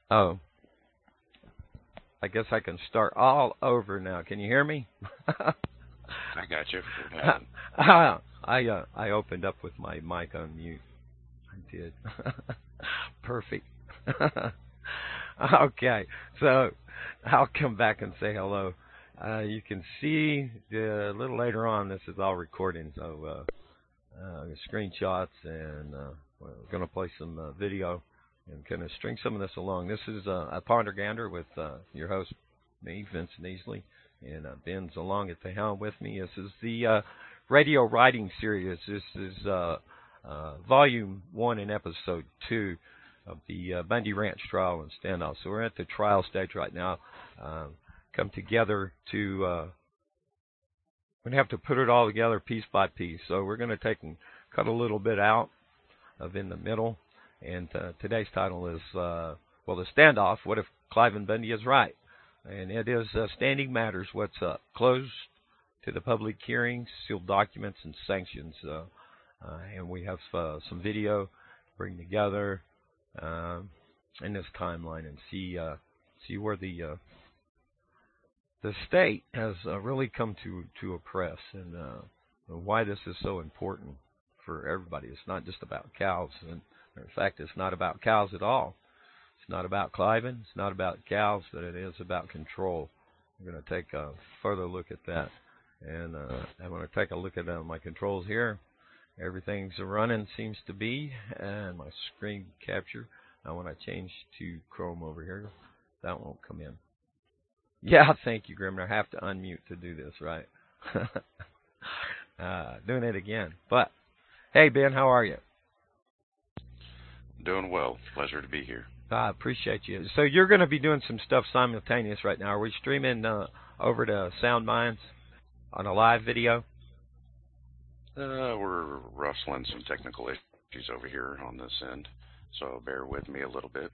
Oh, I guess I can start all over now. Can you hear me? I got you. What happened? I opened up with my mic on mute. I did. Perfect. Okay, so I'll come back and say hello. You can see a little later on. This is all recordings of screenshots, and we're going to play some video and kind of string some of this along. This is a Ponder Gander with your host, me, Vincent Easley, and Ben's along at the helm with me. This is the radio writing series. This is Volume 1 and Episode 2 of the Bundy Ranch trial and standoff. So we're at the trial stage right now. Come together to, we're going to have to put it all together piece by piece. So we're going to take and cut a little bit out of in the middle. And today's title is, the standoff, what if Cliven Bundy is right? And it is Standing Matters, What's Up? Closed to the public hearings, sealed documents, and sanctions. And we have some video to bring together in this timeline and see where the state has really come to oppress, and why this is so important for everybody. It's not just about cows, and in fact, it's not about cows at all. It's not about Cliven. It's not about cows, but it is about control. We're going to take a further look at that, and I'm going to take a look at my controls here. Everything's running, seems to be, and my screen capture. Now, when I change to Chrome over here, that won't come in. Yeah, thank you, Grimmer. I have to unmute to do this, right? Doing it again. But, hey, Ben, how are you? Doing well. Pleasure to be here. I appreciate you. So you're going to be doing some stuff simultaneous right now. Are we streaming over to Sound Minds on a live video? We're rustling some technical issues over here on this end, so bear with me a little bit.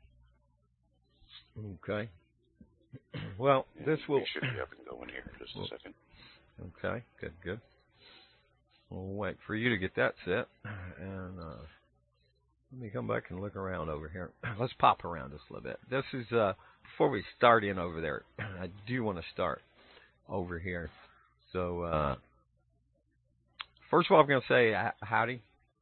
Okay. Well, this will... We should be up and going here in just a second. Okay, good. We'll wait for you to get that set. And let me come back and look around over here. Let's pop around just a little bit. This is, before we start in over there, I do want to start over here. So, first of all, I'm going to say howdy.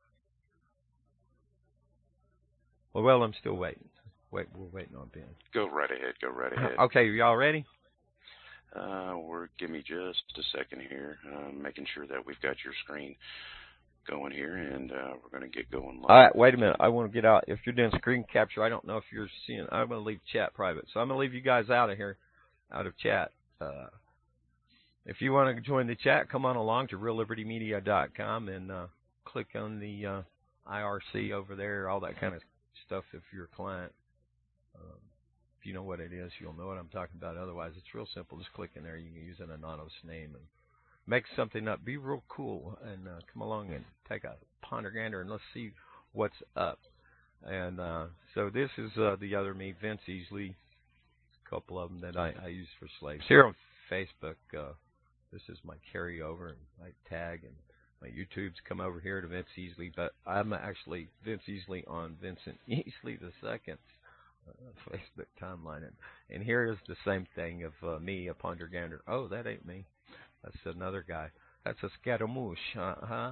Well, I'm still waiting. We're waiting on Ben. Go right ahead. Okay, y'all ready? Give me just a second here. Making sure that we've got your screen going here, and we're going to get going live. All right, wait a minute. I want to get out. If you're doing screen capture, I don't know if you're seeing. I'm going to leave chat private. So I'm going to leave you guys out of here, out of chat. If you want to join the chat, come on along to reallibertymedia.com and click on the IRC over there, all that kind of stuff if you're a client. If you know what it is, you'll know what I'm talking about. Otherwise, it's real simple. Just click in there. You can use an anonymous name and make something up. Be real cool and come along and take a ponder gander and let's see what's up. And so this is the other me, Vince Easley. A couple of them that I use for slaves. Here on Facebook, this is my carryover and my tag, and my YouTube's come over here to Vince Easley, but I'm actually Vince Easley on Vincent Easley II Facebook timeline. And here is the same thing of me, a ponder gander. Oh, that ain't me. That's another guy. That's a scaramouche, huh?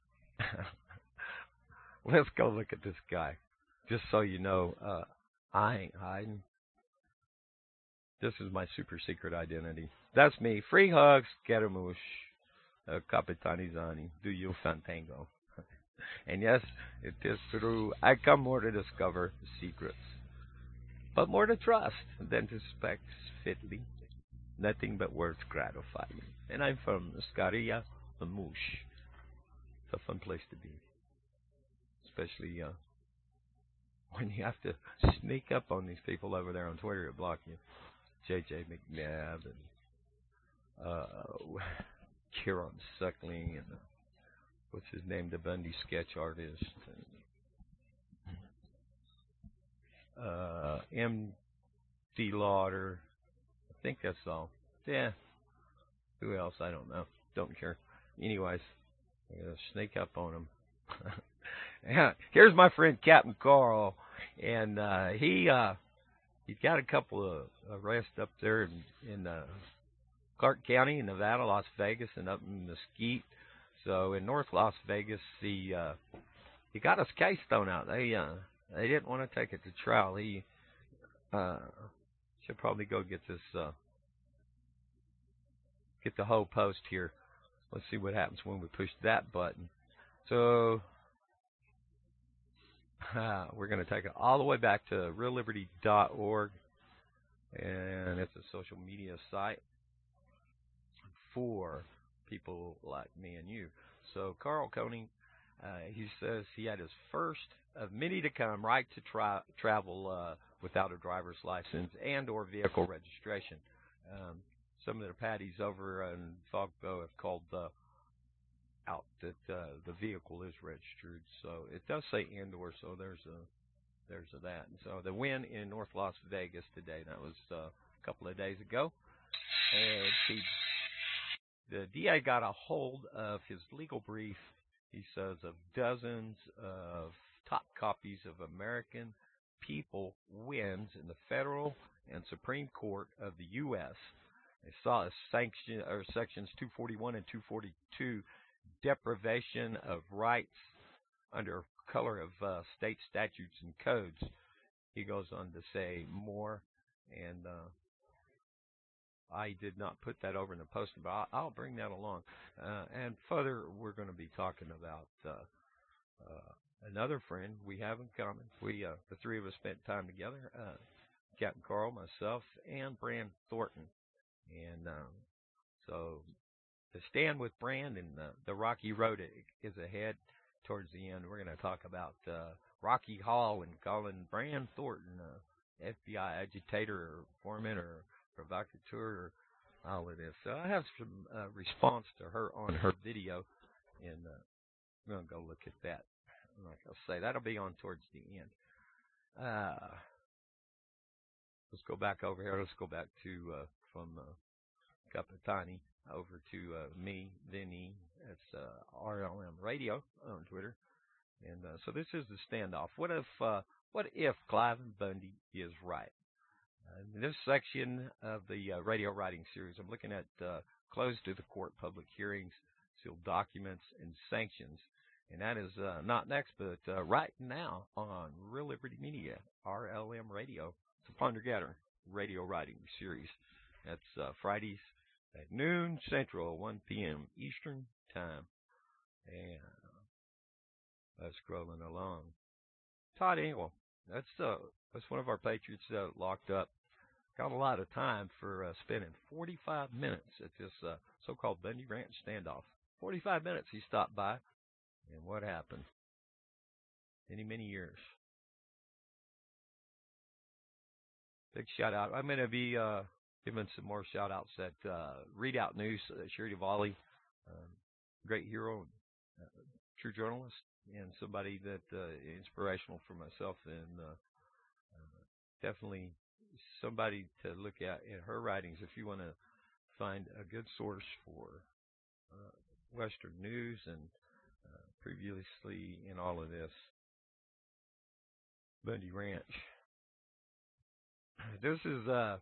Let's go look at this guy. Just so you know, I ain't hiding. This is my super secret identity. That's me. Free hugs, scaramouche, Capitanizani. Do you fantango? And yes, it is true. I come more to discover secrets, but more to trust than to suspect fitly. Nothing but words gratify me. And I'm from Scaria, the Moosh. It's a fun place to be. Especially when you have to sneak up on these people over there on Twitter to block you. J.J. McNabb and Kieran Suckling and what's his name, the Bundy sketch artist. And, M.D. Lauder. I think that's all. Yeah. Who else? I don't know. Don't care. Anyways, I'm going to sneak up on him. Here's my friend Captain Carl. And he he's got a couple of arrests up there in Clark County in Nevada, Las Vegas, and up in Mesquite. So in North Las Vegas, he got his case thrown out. They didn't want to take it to trial. He should probably go get this get the whole post here. Let's see what happens when we push that button. So we're going to take it all the way back to realliberty.org, and it's a social media site for people like me and you. So Carl Koenig, he says he had his first of many to come right to travel without a driver's license and or vehicle registration. Some of the patties over in Fogbo have called out that the vehicle is registered. So it does say and or, so there's that. And so the win in North Las Vegas today, that was a couple of days ago. And the DA got a hold of his legal brief, he says, of dozens of top copies of American People wins in the federal and Supreme Court of the U.S. They saw sections 241 and 242 deprivation of rights under color of state statutes and codes. He goes on to say more, and I did not put that over in the post, but I'll bring that along. And further, we're going to be talking about another friend we have in common. We, the three of us, spent time together, Captain Carl, myself, and Brand Thornton. And so to stand with Brand and the rocky road is ahead towards the end. We're going to talk about Rocky Hall and calling Brand Thornton FBI agitator or foreman or provocateur or all of this. So I have some response to her on her video, and we're going to go look at that. Like I'll say, that'll be on towards the end. Let's go back over here. Let's go back to from Capitani over to me, Vinny. It's RLM Radio on Twitter. And so this is the standoff. What if Cliven Bundy is right? In this section of the radio writing series, I'm looking at closed to the court public hearings, sealed documents, and sanctions. And that is not next, but right now on Real Liberty Media, RLM Radio. It's a Ponder-Gathering radio writing series. That's Fridays at noon Central, 1 p.m. Eastern Time. And scrolling along. Todd Engel, that's one of our patriots locked up. Got a lot of time for spending 45 minutes at this so-called Bundy Ranch standoff. 45 minutes he stopped by, and what happened? Many years. Big shout out. I'm going to be giving some more shout outs at Readout News, Sherry Duvally, great hero, true journalist, and somebody that inspirational for myself, and definitely somebody to look at in her writings if you want to find a good source for Western news and previously in all of this. Bundy Ranch. This is the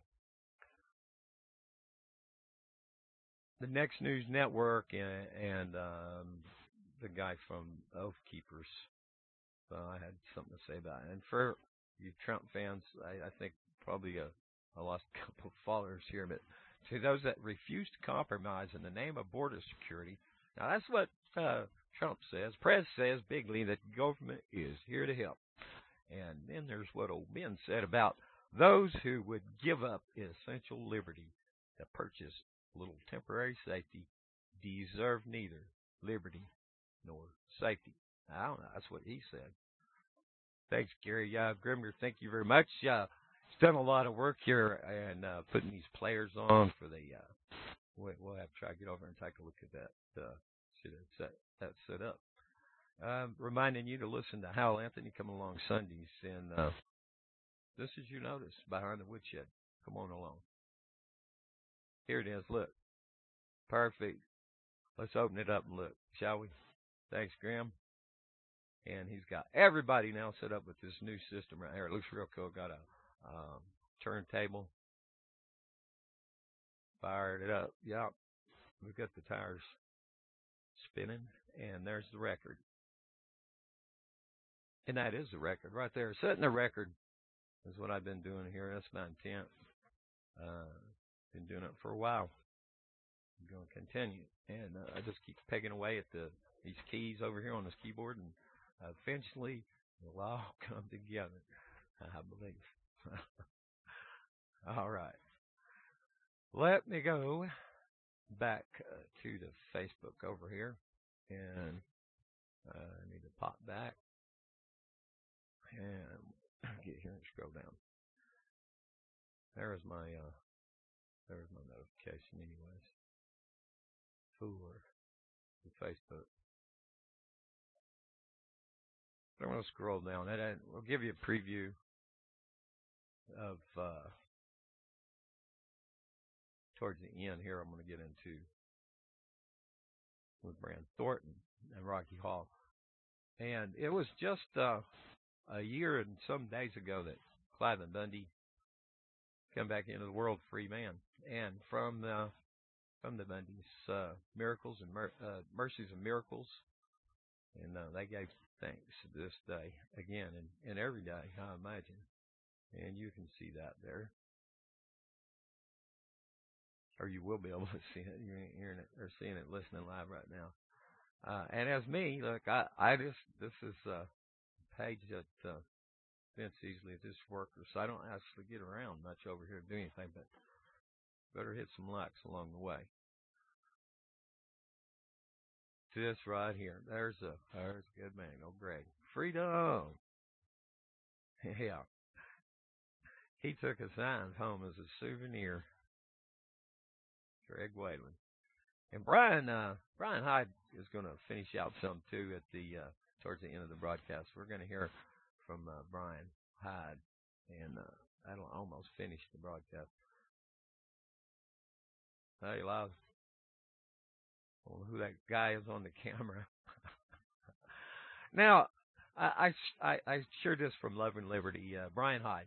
Next News Network and the guy from Oath Keepers. So I had something to say about it. And for you Trump fans, I think probably I lost a couple of followers here, but to those that refuse to compromise in the name of border security, now that's what Trump says. Prez says bigly that the government is here to help. And then there's what old Ben said about those who would give up essential liberty to purchase a little temporary safety deserve neither liberty nor safety. I don't know. That's what he said. Thanks, Gary. Grimmer, thank you very much. He's done a lot of work here and putting these players on for the. We'll have to try to get over and take a look at that. See that set up. Reminding you to listen to Hal Anthony come along Sundays, and this is you notice behind the woodshed. Come on along. Here it is. Look, perfect. Let's open it up and look, shall we? Thanks, Graham. And he's got everybody now set up with this new system right here. It looks real cool. Got a turntable. Fired it up. Yep. We've got the tires spinning, and there's the record. And that is the record right there. Setting the record is what I've been doing here. That's my intent. Been doing it for a while. I'm going to continue. And I just keep pegging away at these keys over here on this keyboard, and eventually it'll all come together, I believe. All right. Let me go back to the Facebook over here, and I need to pop back and get here and scroll down. There's my notification, anyways, for the Facebook. I'm going to scroll down. We'll give you a preview of towards the end here. I'm going to get into with Brand Thornton and Rocky Hall, and it was just a year and some days ago that Cliven Bundy come back into the world free man, and from the Bundys, miracles and mercies and miracles, and they gave thanks this day again and every day, I imagine, and you can see that there, or you will be able to see it. You're hearing it or seeing it, listening live right now. And as me, look, this is a page that Vince easily at this worker, so I don't actually get around much over here to do anything, but better hit some likes along the way. This right here, there's a good man, old Greg. Freedom. Yeah. He took a sign home as a souvenir. Greg Whalen. And Brian Hyde is going to finish out some too at the towards the end of the broadcast. We're going to hear from Brian Hyde, and that'll almost finish the broadcast. Hey, Lyle. I don't know who that guy is on the camera. Now, I shared this from Love and Liberty, Brian Hyde.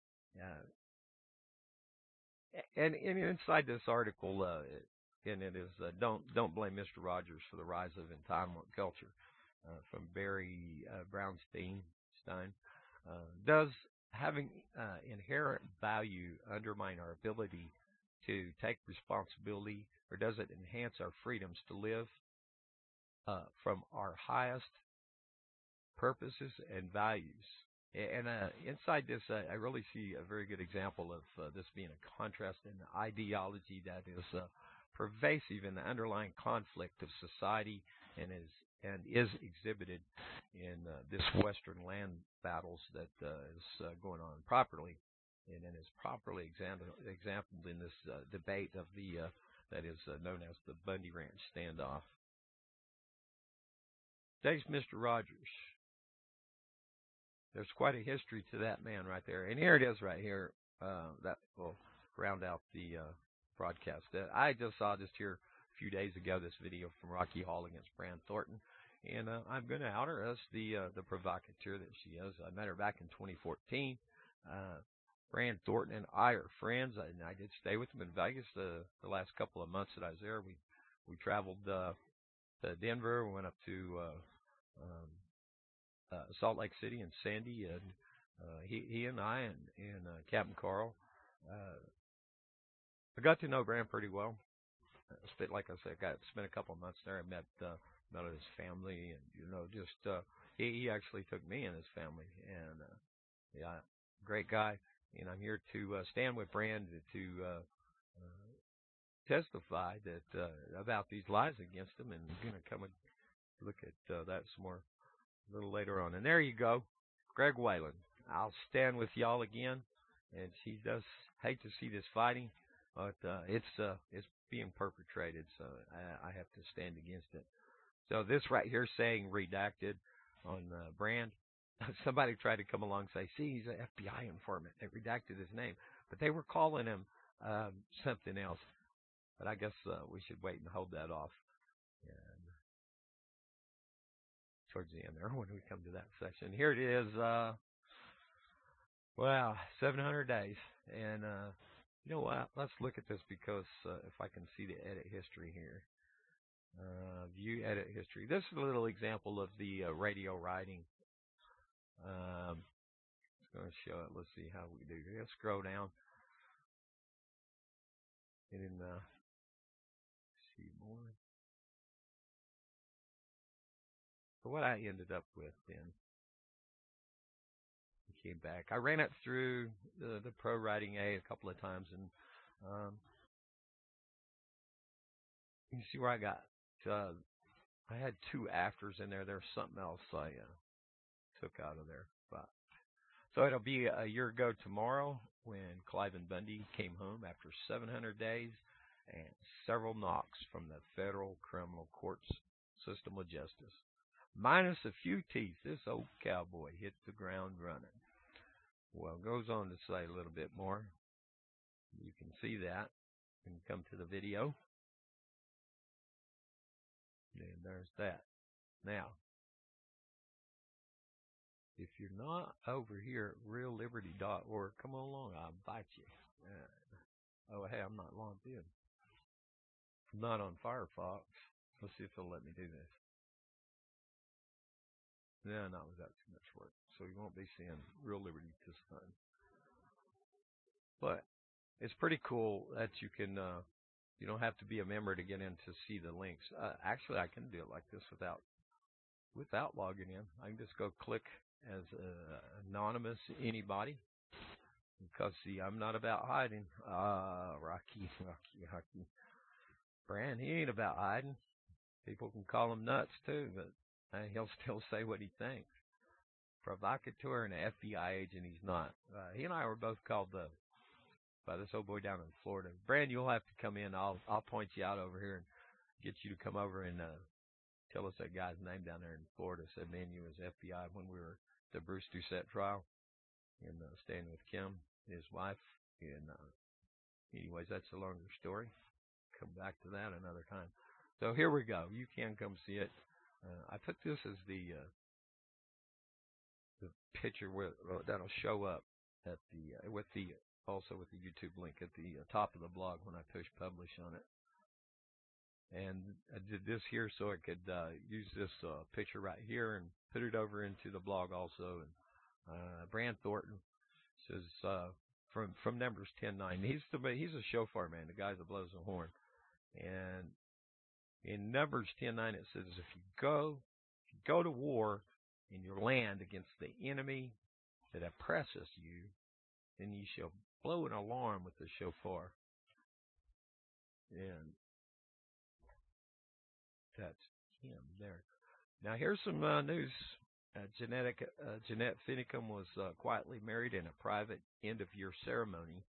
And inside this article, and it is don't blame Mr. Rogers for the rise of entitlement culture, from Barry Brownstein. Does having inherent value undermine our ability to take responsibility, or does it enhance our freedoms to live from our highest purposes and values? And inside this, I really see a very good example of this being a contrast in the ideology that is pervasive in the underlying conflict of society and is exhibited in this Western land battles that is going on properly, and is properly exampled in this debate of the that is known as the Bundy Ranch standoff. Thanks, Mr. Rogers. There's quite a history to that man right there. And here it is right here. That will round out the broadcast. I just saw just here a few days ago this video from Rocky Hall against Brand Thornton. And I'm going to out her as the provocateur that she is. I met her back in 2014. Brand Thornton and I are friends. And I did stay with him in Vegas the last couple of months that I was there. We traveled to Denver. We went up to Salt Lake City and Sandy, and he and I and Captain Carl. I got to know Brand pretty well. Like I said, spent a couple of months there. I met his family, and just he actually took me and his family, and yeah, great guy. And I'm here to stand with Brand to testify that about these lies against him, and I'm going to come and look at that some more a little later on. And there you go, Greg Whalen. I'll stand with y'all again, and she does hate to see this fighting, but it's being perpetrated, so I have to stand against it. So this right here saying redacted on Brand, somebody tried to come along and say, see, he's an FBI informant. They redacted his name, but they were calling him something else. But I guess we should wait and hold that off. And towards the end there, when we come to that section. Here it is. Wow, 700 days. And you know what? Let's look at this because if I can see the edit history here. View edit history. This is a little example of the radio writing. It's going to show it. Let's see how we do here. Scroll down. Get in see more. So what I ended up with then. Came back. I ran it through the Pro Writing A couple of times, and you can see where I got. I had 2 afters in there. There's something else I took out of there. But so it'll be a year ago tomorrow when Cliven Bundy came home after 700 days and several knocks from the federal criminal courts system of justice. Minus a few teeth, this old cowboy hit the ground running. Well, it goes on to say a little bit more. You can see that. You can come to the video. And there's that. Now, if you're not over here at realliberty.org, come on along. I'll invite you. Oh, hey, I'm not logged in. I'm not on Firefox. Let's see if they'll let me do this. No, not without too much work. So you won't be seeing Real Liberty this time. But it's pretty cool that you can, you don't have to be a member to get in to see the links. Actually, I can do it like this without logging in. I can just go click as anonymous anybody. Because, see, I'm not about hiding. Rocky. Brand, he ain't about hiding. People can call him nuts, too, but he'll still say what he thinks. Provocateur and an FBI agent, he's not. He and I were both called by this old boy down in Florida. Brand, you'll have to come in. I'll point you out over here and get you to come over and tell us that guy's name down there in Florida. Said me and you was FBI when we were at the Bruce Doucette trial and staying with Kim, his wife. And anyways, that's a longer story. Come back to that another time. So here we go. You can come see it. I put this as the picture that'll show up at the also with the YouTube link at the top of the blog when I push publish on it. And I did this here so I could use this picture right here and put it over into the blog also. And Brand Thornton says from Numbers 10:9. He's a shofar man, the guy that blows the horn. And in Numbers 10:9 it says, if you go to war in your land against the enemy that oppresses you, then ye shall blow an alarm with the shofar. And that's him there. Now here's some news. Jeanette Finicum was quietly married in a private end-of-year ceremony.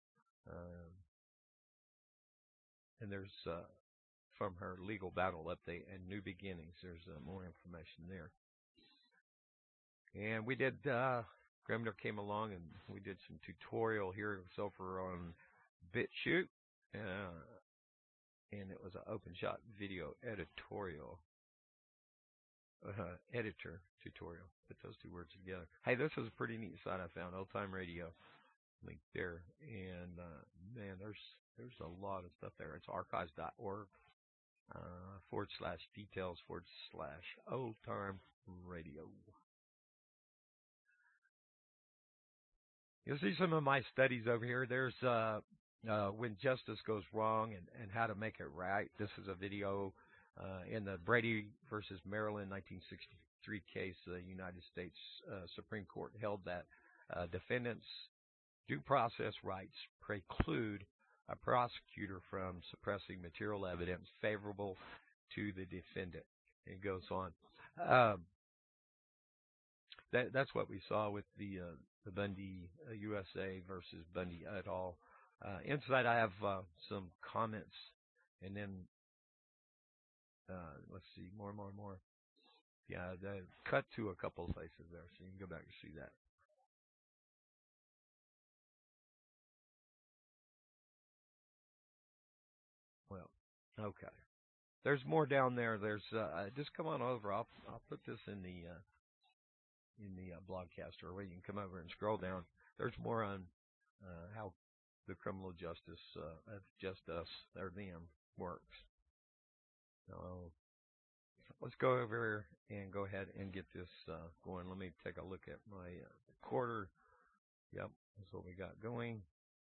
And there's from her legal battle update and new beginnings. There's more information there. And we did, Gremner came along and we did some tutorial here. It was over on BitChute. And it was an OpenShot video editorial. Editor tutorial. Put those 2 words together. Hey, this is a pretty neat site I found. Old Time Radio. Link there. And, man, there's a lot of stuff there. It's archives.org. /details /old time radio. You'll see some of my studies over here. There's when justice goes wrong and how to make it right. This is a video in the Brady versus Maryland 1963 case. The United States Supreme Court held that defendants' due process rights preclude a prosecutor from suppressing material evidence favorable to the defendant. It goes on. That's what we saw with the Bundy USA versus Bundy et al. Inside I have some comments, and then let's see, more. Yeah, cut to a couple of places there, so you can go back and see that. Well, okay. There's more down there. There's just come on over. I'll put this in the blogcaster where you can come over and scroll down. there's more on how the criminal justice just us or them works. So let's go over and go ahead and get this going. Let me take a look at my recorder. Yep, that's what we got going.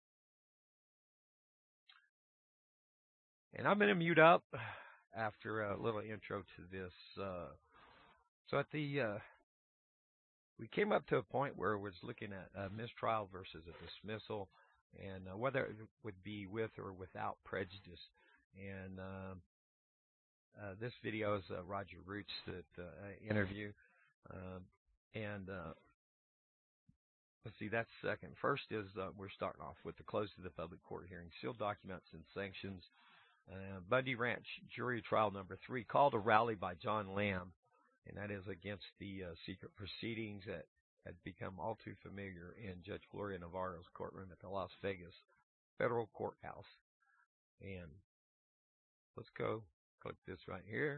And I'm going to mute up after a little intro to this. So at the we came up to a point where we was looking at a mistrial versus a dismissal, and whether it would be with or without prejudice. And this video is Roger Roots interview, and let's see, that's second. First is we're starting off with the close of the public court hearing, sealed documents and sanctions. Bundy Ranch jury trial number 3, called a rally by John Lamb, and that is against the secret proceedings that had become all too familiar in Judge Gloria Navarro's courtroom at the Las Vegas Federal Courthouse. And let's go click this right here,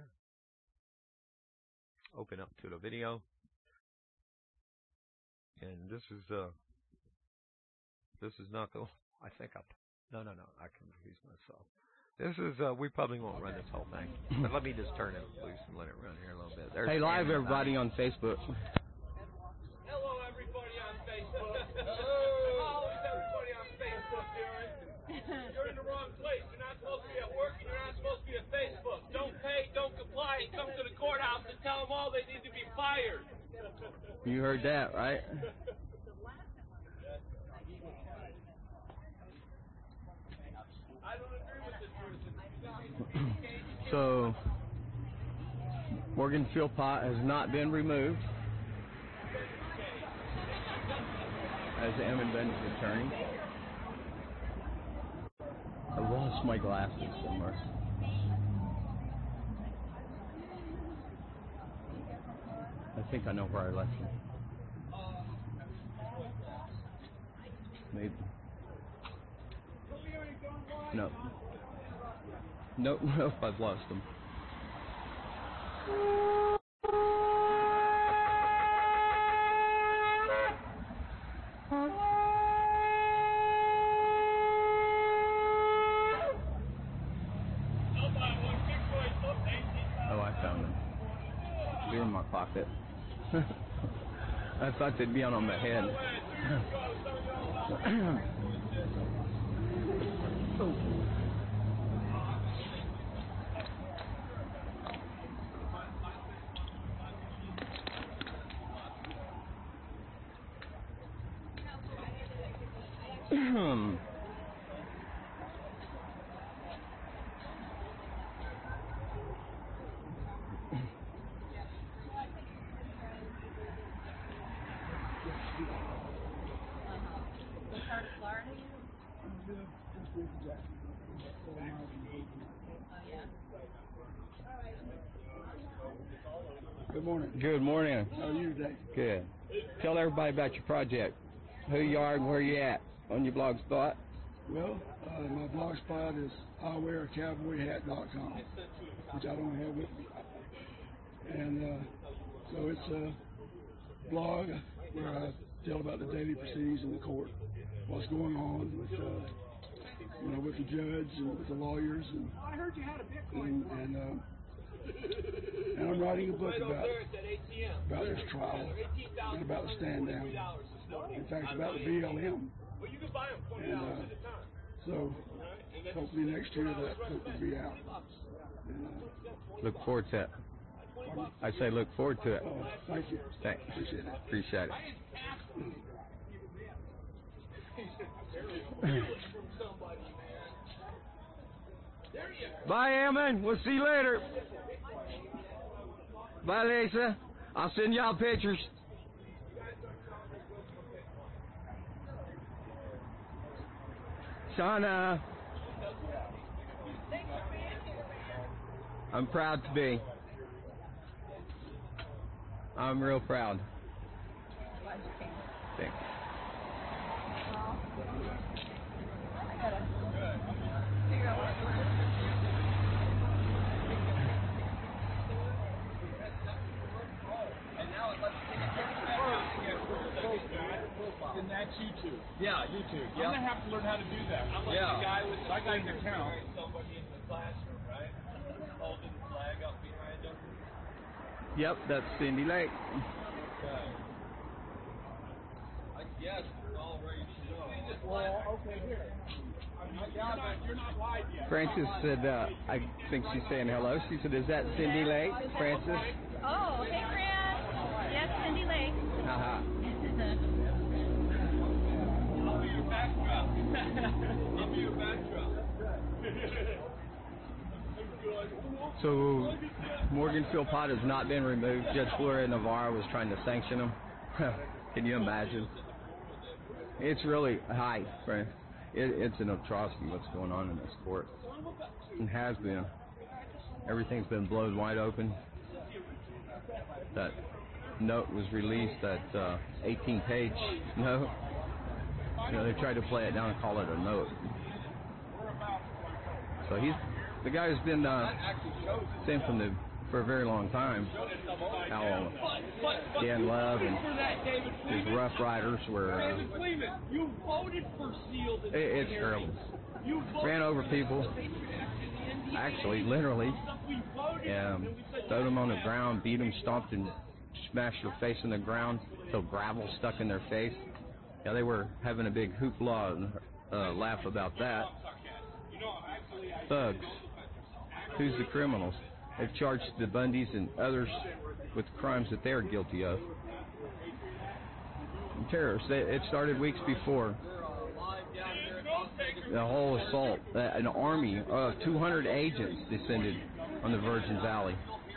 open up to the video, and this is not the, I think no, I confused myself. This is, we probably won't run this whole thing, but let me just turn it loose and let it run here a little bit. There's hey, live everybody on Facebook. Hello, everybody on Facebook. How is everybody on Facebook doing? You're in the wrong place. You're not supposed to be at work, and you're not supposed to be at Facebook. Don't pay, don't comply, and come to the courthouse and tell them all they need to be fired. You heard that, right? So, Morgan Philpott has not been removed as Ammon Bundy's attorney. I lost my glasses somewhere. I think I know where I left them. Maybe. No. Nope, I've lost them. Oh, I found them. They're in my pocket. I thought they'd be on my head. Oh. Good morning. Good morning. How are you today? Good. Tell everybody about your project. Who you are and where you at on your blog spot. Well, my blog spot is IWearACowboyHat.com, which I don't have with me. And so it's a blog where I tell about the daily proceedings in the court, what's going on with with the judge and with the lawyers, and I'm writing a book about this trial and about the stand down. In fact, about the BLM. And so hopefully next year that book will be out. Look forward to it. I say look forward to it. Oh, thank you. Thanks. Appreciate it. Bye, Ammon. We'll see you later. Bye, Lisa. I'll send y'all pictures. Shauna. I'm proud to be. I'm real proud. Thanks. And that's you two. Yeah, YouTube. I'm gonna have to learn how to do that. I'm like Yeah. the guy with the I got an fingers account. carrying somebody in the classroom, right? Holding the flag up behind him. Yep, that's Cindy Lake. Okay. I guess we're all ready to go. Well, okay, here. You're not live yet. Francis said, I think she's saying hello. She said, is that Cindy Lake, Francis? Oh, hey, Fran. Yes, Cindy Lake. Haha. I'll be your backdrop. I'll be your backdrop. So, Morgan Philpott has not been removed. Judge Gloria Navarro was trying to sanction him. Can you imagine? It's really high, friend. It's an atrocity what's going on in this court. It has been. Everything's been blown wide open. That note was released, that 18-page note. You know, they tried to play it down and call it a note. So the guy's been saying for a very long time how Dan Love and his Rough Riders were. You voted for sealed. It's terrible. Ran over people, actually, literally, threw them on the ground, beat them, stomped and smashed their face in the ground till gravel stuck in their face. Yeah, they were having a big hoopla and laugh about that. Thugs. Who's the criminals? They've charged the Bundys and others with crimes that they are guilty of. Terrorists. It started weeks before. The whole assault. An army of 200 agents descended on the Virgin Valley.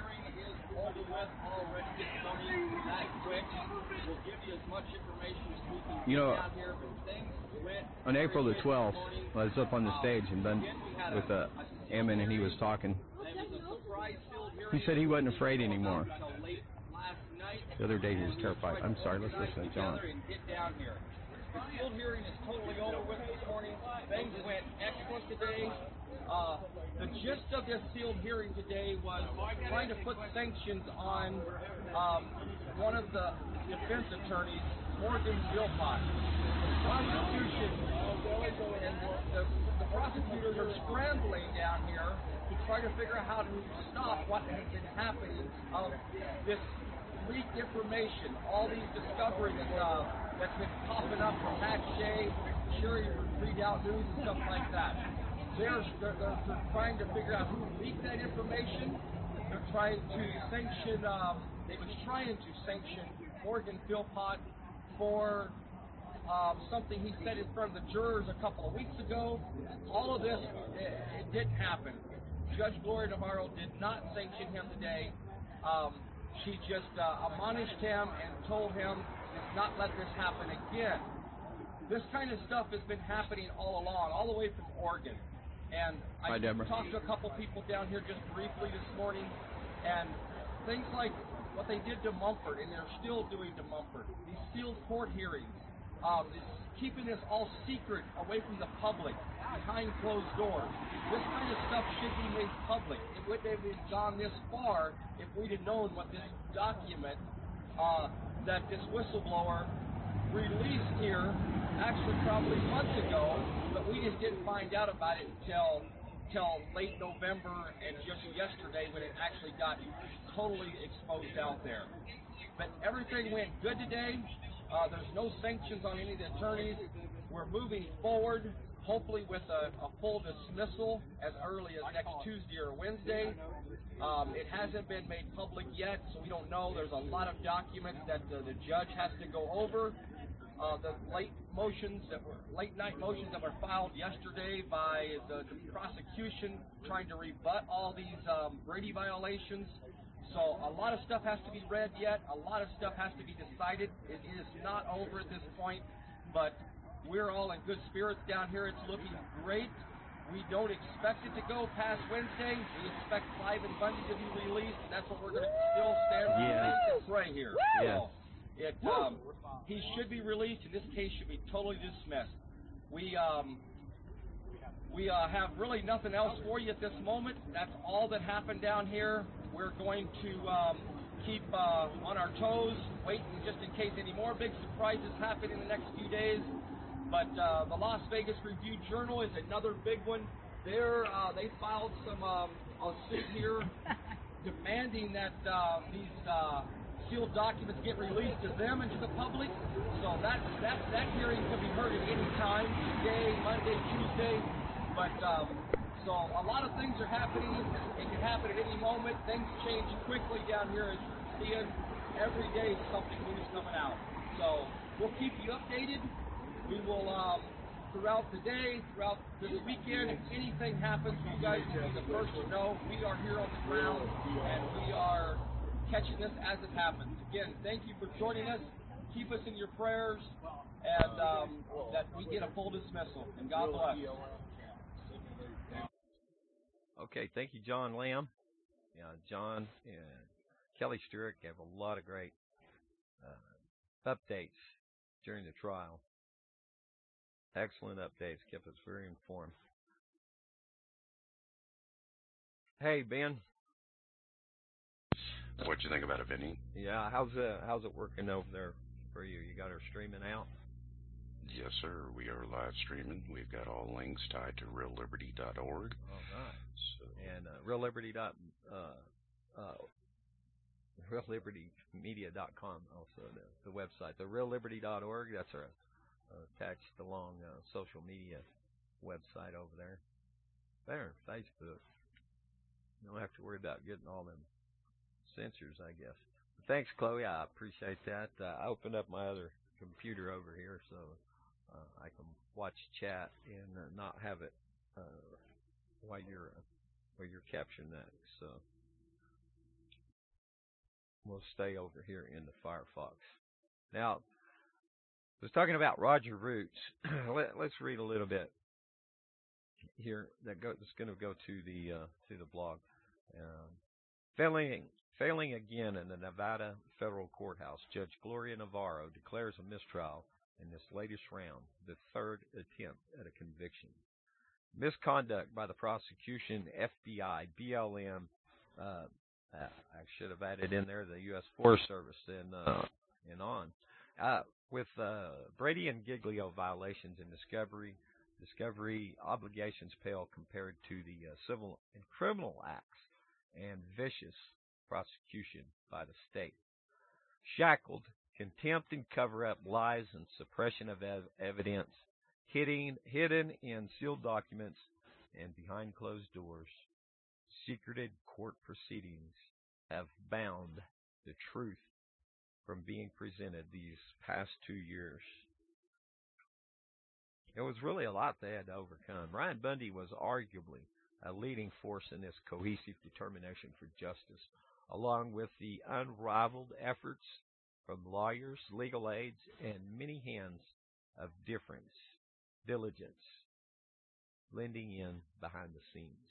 You know, on April the 12th, I was up on the stage and then with Ammon, and he was talking. He said he wasn't afraid anymore. The other day he was terrified. I'm sorry, let's listen to John. The sealed hearing is totally over with this morning. Things went excellent today. The gist of this sealed hearing today was trying to put sanctions on one of the defense attorneys, Morgan Philpott. The prosecutors are scrambling down here to try to figure out how to stop what has been happening of this leaked information, all these discoveries that's been popping up from Matt Shea, Sherry Redoubt News and stuff like that. They're trying to figure out who leaked that information. They're trying to sanction, they was trying to sanction Morgan Philpott for something he said in front of the jurors a couple of weeks ago. All of this, it didn't happen. Judge Gloria Navarro did not sanction him today. She just admonished him and told him to not let this happen again. This kind of stuff has been happening all along, all the way from Oregon. And I talked to a couple people down here just briefly this morning, and things like what they did to Mumford, and they're still doing to Mumford, these sealed court hearings, keeping this all secret away from the public, behind closed doors. This kind of stuff should be made public. It wouldn't have been gone this far if we'd have known what this document that this whistleblower released here, actually probably months ago, but we just didn't find out about it until late November and just yesterday when it actually got totally exposed out there. But everything went good today. There's no sanctions on any of the attorneys. We're moving forward, hopefully with a full dismissal as early as next Tuesday or Wednesday. It hasn't been made public yet, so we don't know. There's a lot of documents that the judge has to go over. The late night motions that were filed yesterday by the prosecution trying to rebut all these Brady violations. So a lot of stuff has to be read yet. A lot of stuff has to be decided. It is not over at this point, but we're all in good spirits down here. It's looking great. We don't expect it to go past Wednesday. We expect Clive and Bundy to be released, and that's what we're going to still stand and pray here. Yes. So he should be released, and this case should be totally dismissed. We have really nothing else for you at this moment. That's all that happened down here. We're going to keep on our toes, waiting just in case any more big surprises happen in the next few days. But the Las Vegas Review-Journal is another big one. They filed some a suit here demanding that these sealed documents get released to them and to the public. So that hearing can be heard at any time, today, Monday, Tuesday. But so a lot of things are happening. It can happen at any moment. Things change quickly down here, as you're seeing. Every day something new is coming out. So we'll keep you updated. We will throughout the day, throughout this weekend, if anything happens, you guys will be the first to know. We are here on the ground, and we are catching this as it happens. Again, thank you for joining us. Keep us in your prayers, and that we get a full dismissal. And God bless. Okay, thank you, John Lamb. Yeah, John and Kelly Stewart gave a lot of great updates during the trial. Excellent updates, kept us very informed. Hey, Ben. What'd you think about it, Vinny? Yeah, how's it working over there for you? You got her streaming out? Yes, sir. We are live streaming. We've got all links tied to realliberty.org. All right. So, and reallibertymedia.com also the website. The realliberty.org, that's our attached along social media website over there. There, Facebook. You don't have to worry about getting all them censors, I guess. Thanks, Chloe. I appreciate that. I opened up my other computer over here so I can watch chat and not have it while you're capturing that. So we'll stay over here in the Firefox. Now, I was talking about Roger Roots. Let's read a little bit here. That's going to go to the blog. Failing again in the Nevada federal courthouse, Judge Gloria Navarro declares a mistrial in this latest round, the third attempt at a conviction. Misconduct by the prosecution, FBI, BLM. I should have added in there the U.S. Forest Service and on. With Brady and Giglio violations in discovery obligations pale compared to the civil and criminal acts and vicious prosecution by the state. Shackled, contempt and cover-up, lies and suppression of evidence, hidden in sealed documents and behind closed doors, secreted court proceedings have bound the truth from being presented these past 2 years. It was really a lot they had to overcome. Ryan Bundy was arguably a leading force in this cohesive determination for justice, along with the unrivaled efforts from lawyers, legal aids, and many hands of diligence, lending in behind the scenes.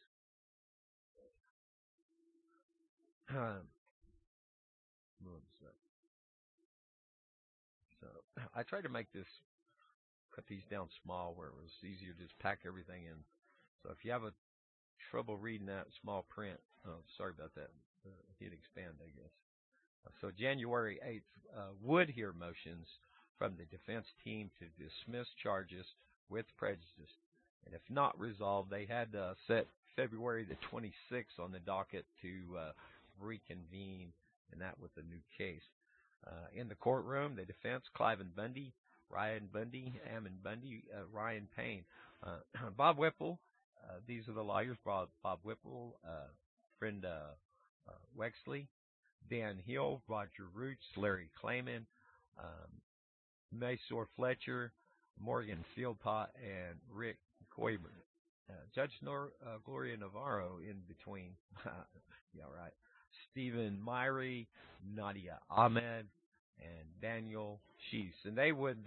So I tried to cut these down small where it was easier to just pack everything in. So if you have trouble reading that small print, sorry about that. Hit expand, I guess. So January 8th would hear motions from the defense team to dismiss charges with prejudice. And if not resolved, they had set February the 26th on the docket to reconvene, and that was a new case. In the courtroom, the defense, Cliven Bundy, Ryan Bundy, Ammon Bundy, Ryan Payne, Bob Whipple. These are the lawyers: Bob Whipple, Brenda Wexley, Dan Hill, Roger Roots, Larry Clayman, Maysor Fletcher, Morgan Philpott, and Rick Coiber. Judge Gloria Navarro in between. Yeah, right. Stephen Myrie, Nadia Ahmed, and Daniel Sheets. And they would,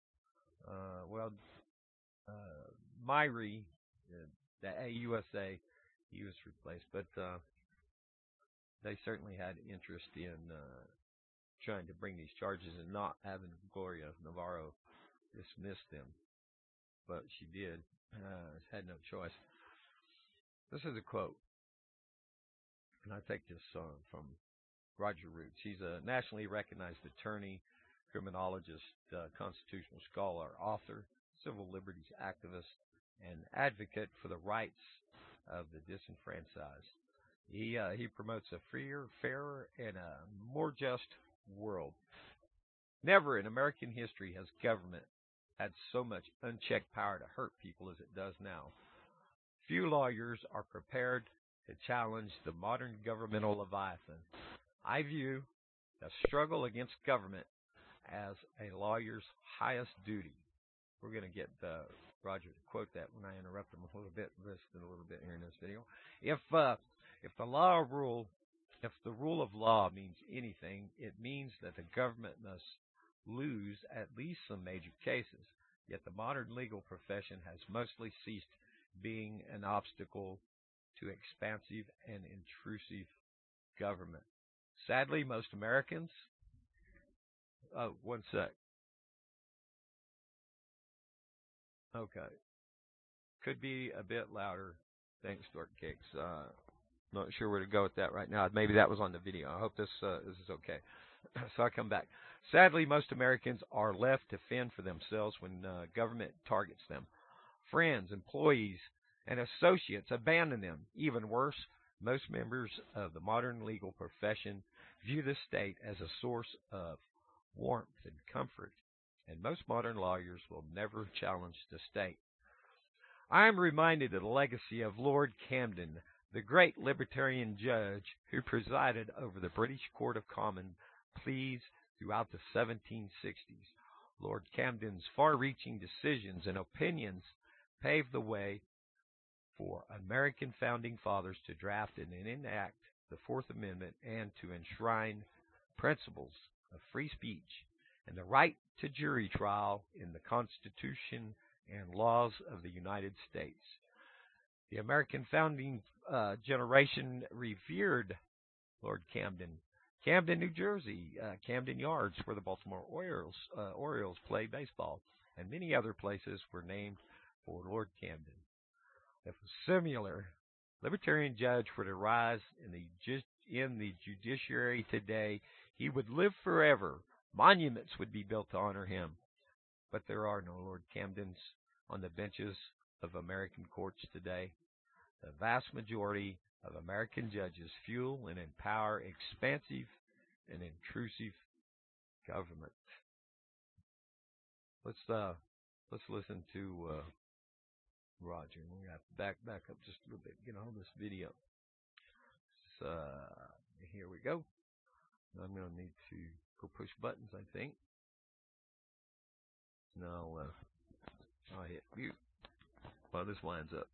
Myrie, the AUSA, he was replaced, but they certainly had interest in trying to bring these charges and not having Gloria Navarro dismiss them. But she did. Had no choice. This is a quote, and I take this from Roger Roots. He's a nationally recognized attorney, criminologist, constitutional scholar, author, civil liberties activist and advocate for the rights of the disenfranchised. He promotes a freer, fairer, and a more just world. Never in American history has government had so much unchecked power to hurt people as it does now. Few lawyers are prepared to challenge the modern governmental leviathan. I view the struggle against government as a lawyer's highest duty. We're going to get Roger to quote that when I interrupt him a little bit here in this video. If the rule of law means anything, it means that the government must lose at least some major cases. Yet the modern legal profession has mostly ceased being an obstacle to expansive and intrusive government. Sadly, most Americans... Oh, one sec. Okay. Could be a bit louder. Thanks, Dork Cakes. Not sure where to go with that right now. Maybe that was on the video. I hope this is okay. So I come back. Sadly, most Americans are left to fend for themselves when government targets them. Friends, employees, and associates abandon them. Even worse, most members of the modern legal profession view the state as a source of warmth and comfort, and most modern lawyers will never challenge the state. I am reminded of the legacy of Lord Camden, the great libertarian judge who presided over the British Court of Common Pleas throughout the 1760s. Lord Camden's far-reaching decisions and opinions paved the way for American founding fathers to draft and enact the Fourth Amendment and to enshrine principles of free speech and the right to jury trial in the Constitution and laws of the United States. The American founding generation revered Lord Camden. Camden, New Jersey, Camden Yards, where the Baltimore Orioles play baseball, and many other places were named for Lord Camden. If a similar libertarian judge were to rise in the judiciary today, he would live forever. Monuments would be built to honor him. But there are no Lord Camdens on the benches of American courts today. The vast majority of American judges fuel and empower expansive and intrusive government. Let's listen to Roger. We're gonna have to back up just a little bit, get on this video. So here we go. I'm gonna need to go push buttons, I think. Now I'll hit mute while this lines up.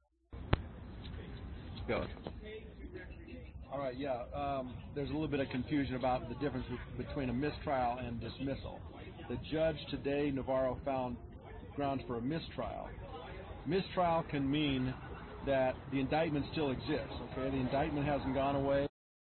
Go ahead. All right, yeah. There's a little bit of confusion about the difference between a mistrial and dismissal. The judge today, Navarro, found grounds for a mistrial. Mistrial can mean that the indictment still exists, okay? The indictment hasn't gone away.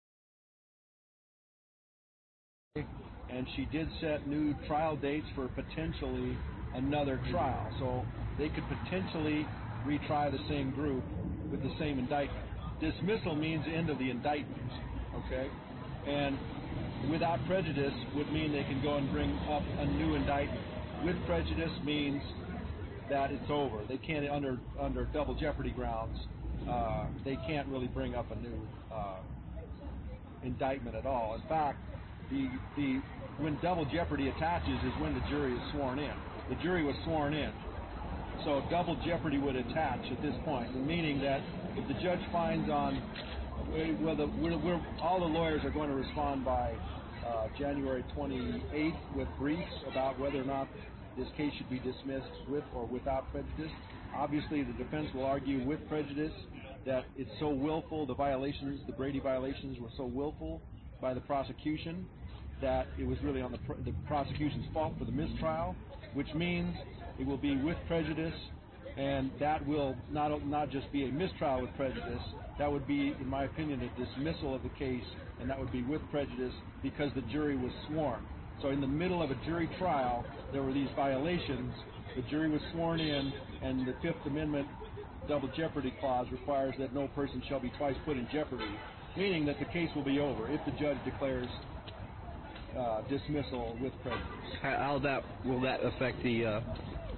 And she did set new trial dates for potentially another trial. So they could potentially retry the same group with the same indictment. Dismissal means end of the indictment, okay? And without prejudice would mean they can go and bring up a new indictment. With prejudice means that it's over. They can't, under double jeopardy grounds, they can't really bring up a new indictment at all. In fact, when double jeopardy attaches is when the jury is sworn in. The jury was sworn in. So double jeopardy would attach at this point, meaning that if the judge finds on, well, all the lawyers are going to respond by January 28th with briefs about whether or not this case should be dismissed with or without prejudice. Obviously, the defense will argue with prejudice that it's so willful, the violations, the Brady violations were so willful by the prosecution that it was really on the prosecution's fault for the mistrial, which means it will be with prejudice, and that will not just be a mistrial with prejudice, that would be, in my opinion, a dismissal of the case, and that would be with prejudice because the jury was sworn. So in the middle of a jury trial, there were these violations, the jury was sworn in, and the Fifth Amendment double jeopardy clause requires that no person shall be twice put in jeopardy, meaning that the case will be over if the judge declares dismissal with prejudice. How will that affect the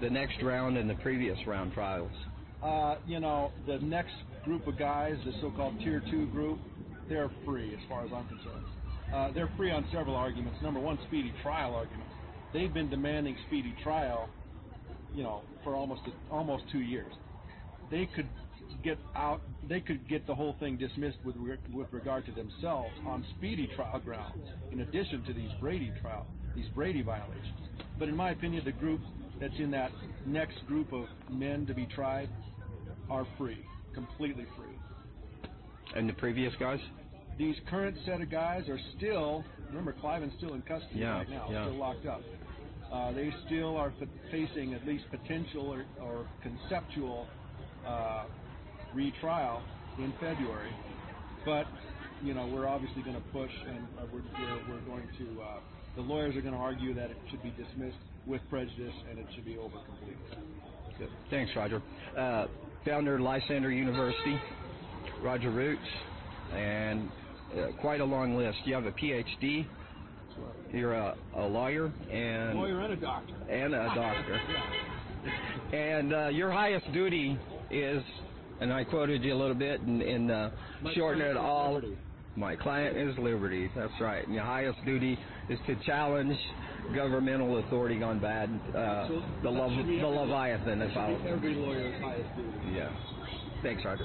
the next round and the previous round trials? The next group of guys, the so-called Tier 2 group, they're free as far as I'm concerned. They're free on several arguments. Number one, speedy trial arguments. They've been demanding speedy trial, for almost 2 years. They could get out. They could get the whole thing dismissed with regard to themselves on speedy trial grounds, in addition to these Brady violations. But in my opinion, the group that's in that next group of men to be tried are free, completely free. And the previous guys? These current set of guys are still, remember, Cliven's still in custody right now, still locked up. They still are facing at least potential or conceptual retrial in February. But, we're obviously going to push, and we're going to, the lawyers are going to argue that it should be dismissed with prejudice and it should be over completely. Good. Thanks, Roger. Founder of Lysander University, Roger Roots, and quite a long list. You have a PhD. You're a lawyer and a doctor. And a doctor. And your highest duty is, and I quoted you a little bit in shortening it all. Liberty. My client is liberty. That's right. And your highest duty is to challenge governmental authority gone bad. The Leviathan, if I will. Every lawyer's highest duty. Yeah. Thanks, Roger.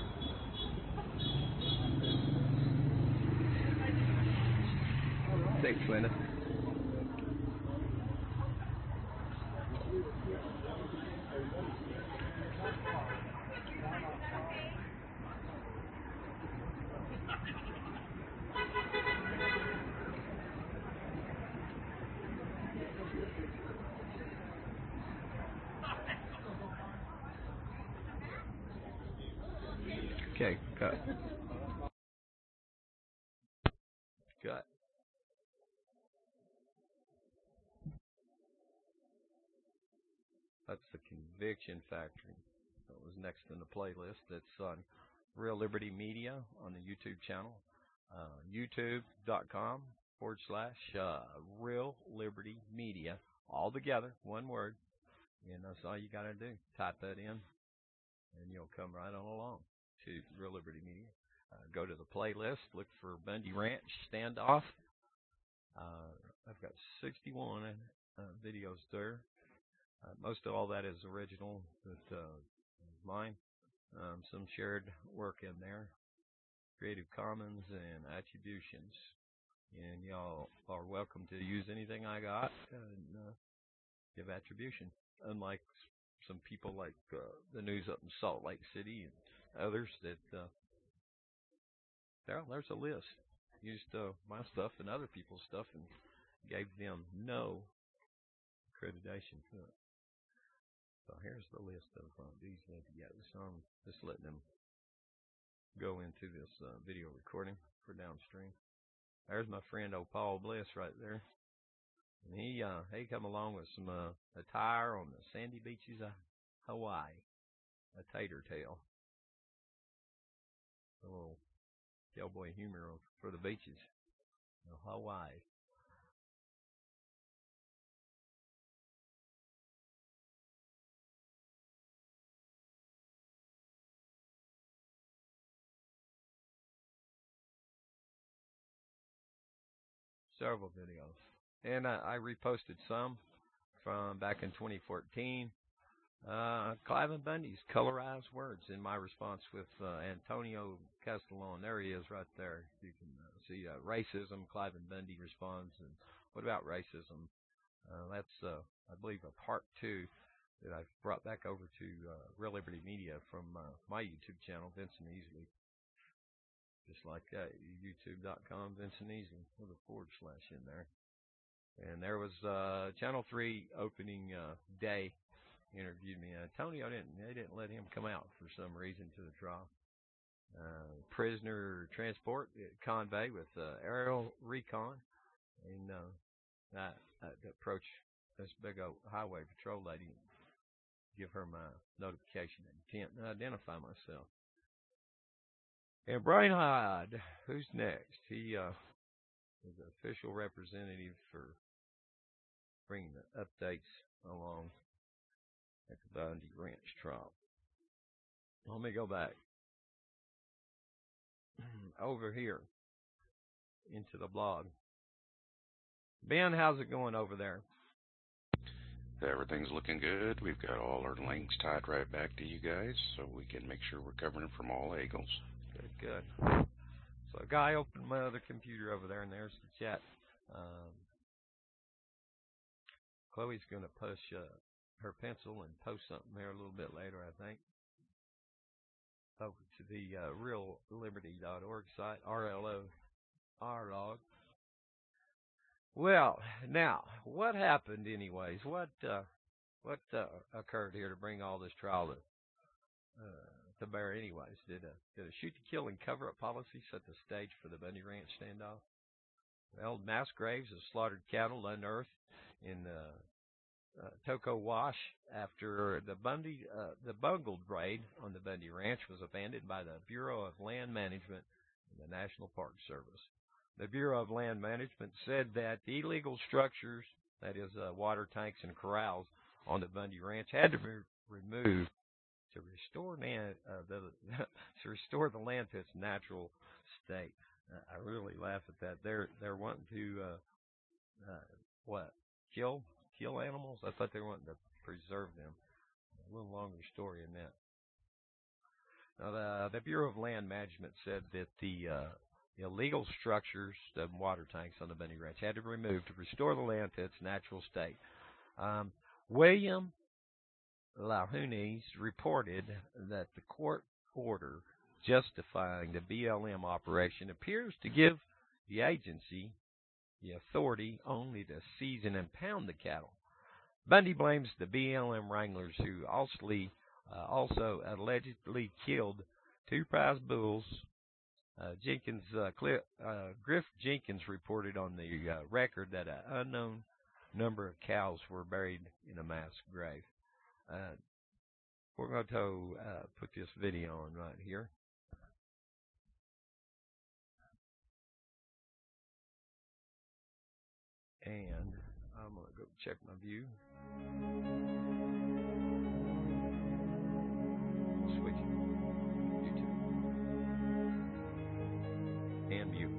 Thanks, Linda. Okay, cut. Cut. That's the Conviction Factory. That was next in the playlist. That's on Real Liberty Media on the YouTube channel. YouTube.com/Real Liberty Media. All together, one word. And that's all you got to do. Type that in, and you'll come right on along to Real Liberty Media. Go to the playlist. Look for Bundy Ranch Standoff. I've got 61 videos there. Most of all that is original, but mine. Some shared work in there. Creative Commons and attributions. And y'all are welcome to use anything I got and give attribution. Unlike some people like the news up in Salt Lake City and others that there's a list. Used my stuff and other people's stuff and gave them no accreditation to it. So here's the list of these videos. So I'm just letting them go into this video recording for downstream. There's my friend old Paul Bliss right there. And he come along with some attire on the sandy beaches of Hawaii. A tater tail. A little cowboy humor for the beaches of Hawaii. Several videos. And I reposted some from back in 2014. Cliven Bundy's colorized words in my response with Antonio Castellon. There he is right there. You can see racism. Cliven Bundy responds. And what about racism? That's, I believe, a part 2 that I've brought back over to Real Liberty Media from my YouTube channel, Vincent Easley. Just like that, youtube.com, Vincent Easley, with a / in there. And there was Channel 3 opening day interviewed me. Antonio they didn't let him come out for some reason to the trial. Prisoner transport at Convey with aerial recon. And I approach this big old highway patrol lady and give her my notification and intent and identify myself. And Brian Hyde, who's next? He is the official representative for bringing the updates along. at the Bundy Ranch trial. Let me go back over here into the blog. Ben, how's it going over there? Everything's looking good. We've got all our links tied right back to you guys, so we can make sure we're covering from all angles. Good, good. So a guy opened my other computer over there, and there's the chat. Chloe's going to push her pencil and post something there a little bit later, I think, over to the realliberty.org site, RLO. Well, now, what happened anyways? What occurred here to bring all this trial to bear anyways? Did a shoot to kill and cover up policy set the stage for the Bundy Ranch standoff? Well, mass graves of slaughtered cattle unearthed in Toko Wash after the bungled raid on the Bundy Ranch was abandoned by the Bureau of Land Management and the National Park Service. The Bureau of Land Management said that the illegal structures, that is water tanks and corrals, on the Bundy Ranch had to be removed to restore the land to its natural state. I really laugh at that. They're wanting to kill animals? I thought they were wanting to preserve them. A little longer story than that. Now, the Bureau of Land Management said that the illegal structures, the water tanks on the Bundy Ranch, had to be removed to restore the land to its natural state. William Lahunes reported that the court order justifying the BLM operation appears to give the agency the authority only to seize and impound the cattle. Bundy blames the BLM wranglers who also allegedly killed 2 prize bulls. Griff Jenkins reported on the record that an unknown number of cows were buried in a mass grave. We're going to put this video on right here. And I'm going to go check my view. Switch YouTube. And mute.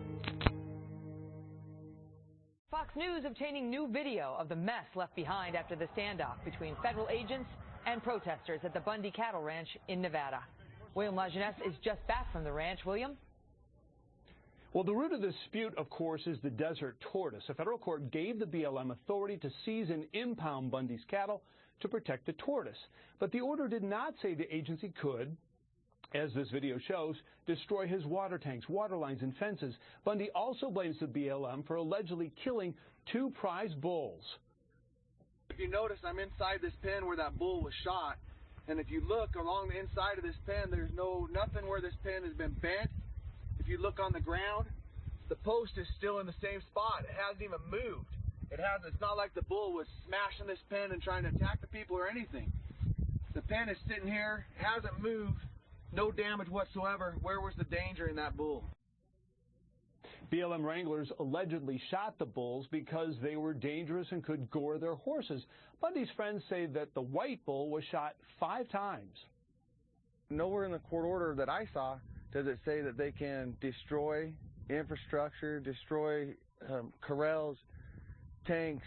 Fox News obtaining new video of the mess left behind after the standoff between federal agents and protesters at the Bundy Cattle Ranch in Nevada. William Lajeunesse is just back from the ranch. William? Well, the root of the dispute, of course, is the desert tortoise. A federal court gave the BLM authority to seize and impound Bundy's cattle to protect the tortoise. But the order did not say the agency could, as this video shows, destroy his water tanks, water lines, and fences. Bundy also blames the BLM for allegedly killing 2 prize bulls. If you notice, I'm inside this pen where that bull was shot. And if you look along the inside of this pen, there's nothing where this pen has been bent. If you look on the ground, the post is still in the same spot. It hasn't even moved. It's not like the bull was smashing this pen and trying to attack the people or anything. The pen is sitting here, hasn't moved, no damage whatsoever. Where was the danger in that bull? BLM wranglers allegedly shot the bulls because they were dangerous and could gore their horses. Bundy's friends say that the white bull was shot 5 times. Nowhere in the court order that I saw does it say that they can destroy infrastructure, destroy corrals, tanks,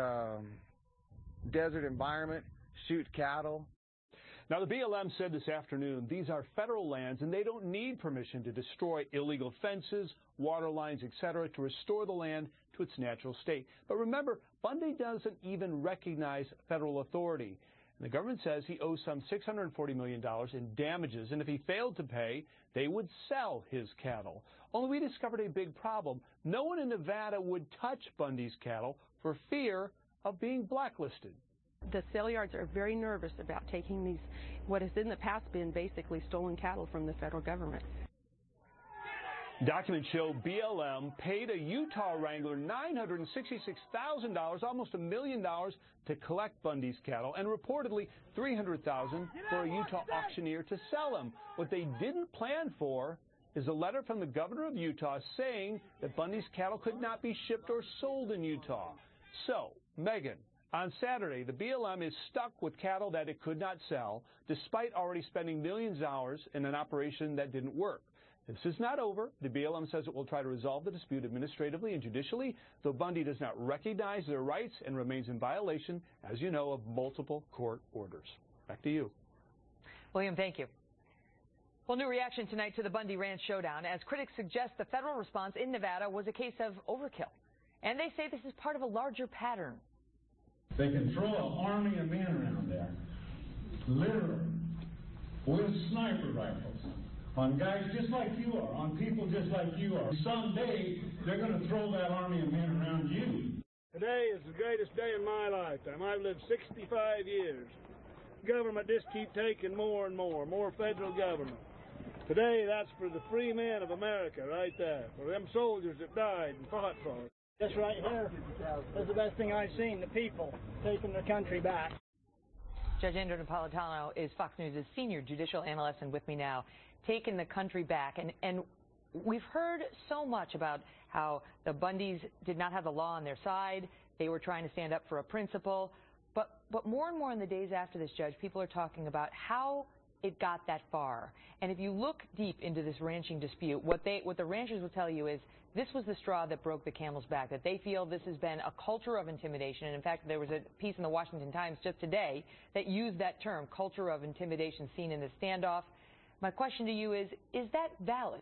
desert environment, shoot cattle. Now, the BLM said this afternoon these are federal lands and they don't need permission to destroy illegal fences, water lines, etc., to restore the land to its natural state. But remember, Bundy doesn't even recognize federal authority. And the government says he owes some $640 million in damages, and if he failed to pay, they would sell his cattle. Only we discovered a big problem. No one in Nevada would touch Bundy's cattle for fear of being blacklisted. The sale yards are very nervous about taking these, what has in the past been basically stolen cattle from the federal government. Documents show BLM paid a Utah wrangler $966,000, almost $1 million, to collect Bundy's cattle, and reportedly $300,000 for a Utah auctioneer to sell them. What they didn't plan for is a letter from the governor of Utah saying that Bundy's cattle could not be shipped or sold in Utah. So, Megan, On Saturday, the BLM is stuck with cattle that it could not sell, despite already spending millions of dollars in an operation that didn't work. This is not over. The BLM says it will try to resolve the dispute administratively and judicially, though Bundy does not recognize their rights and remains in violation, as you know, of multiple court orders. Back to you. William, thank you. Well, new reaction tonight to the Bundy Ranch showdown, as critics suggest the federal response in Nevada was a case of overkill. And they say this is part of a larger pattern. They can throw an army of men around there, literally, with sniper rifles, on guys just like you are, on people just like you are. Someday, they're going to throw that army of men around you. Today is the greatest day in my lifetime. I've lived 65 years. Government just keep taking more and more federal government. Today, that's for the free men of America right there, for them soldiers that died and fought for it. This right here is the best thing I've seen, the people taking the country back. Judge Andrew Napolitano is Fox News' senior judicial analyst, and with me now, taking the country back. And we've heard so much about how the Bundys did not have the law on their side. They were trying to stand up for a principle. But more and more in the days after this, Judge, people are talking about how it got that far. And if you look deep into this ranching dispute, what the ranchers will tell you is this was the straw that broke the camel's back, that they feel this has been a culture of intimidation. And in fact, there was a piece in the Washington Times just today that used that term, culture of intimidation, seen in the standoff. My question to you is that valid?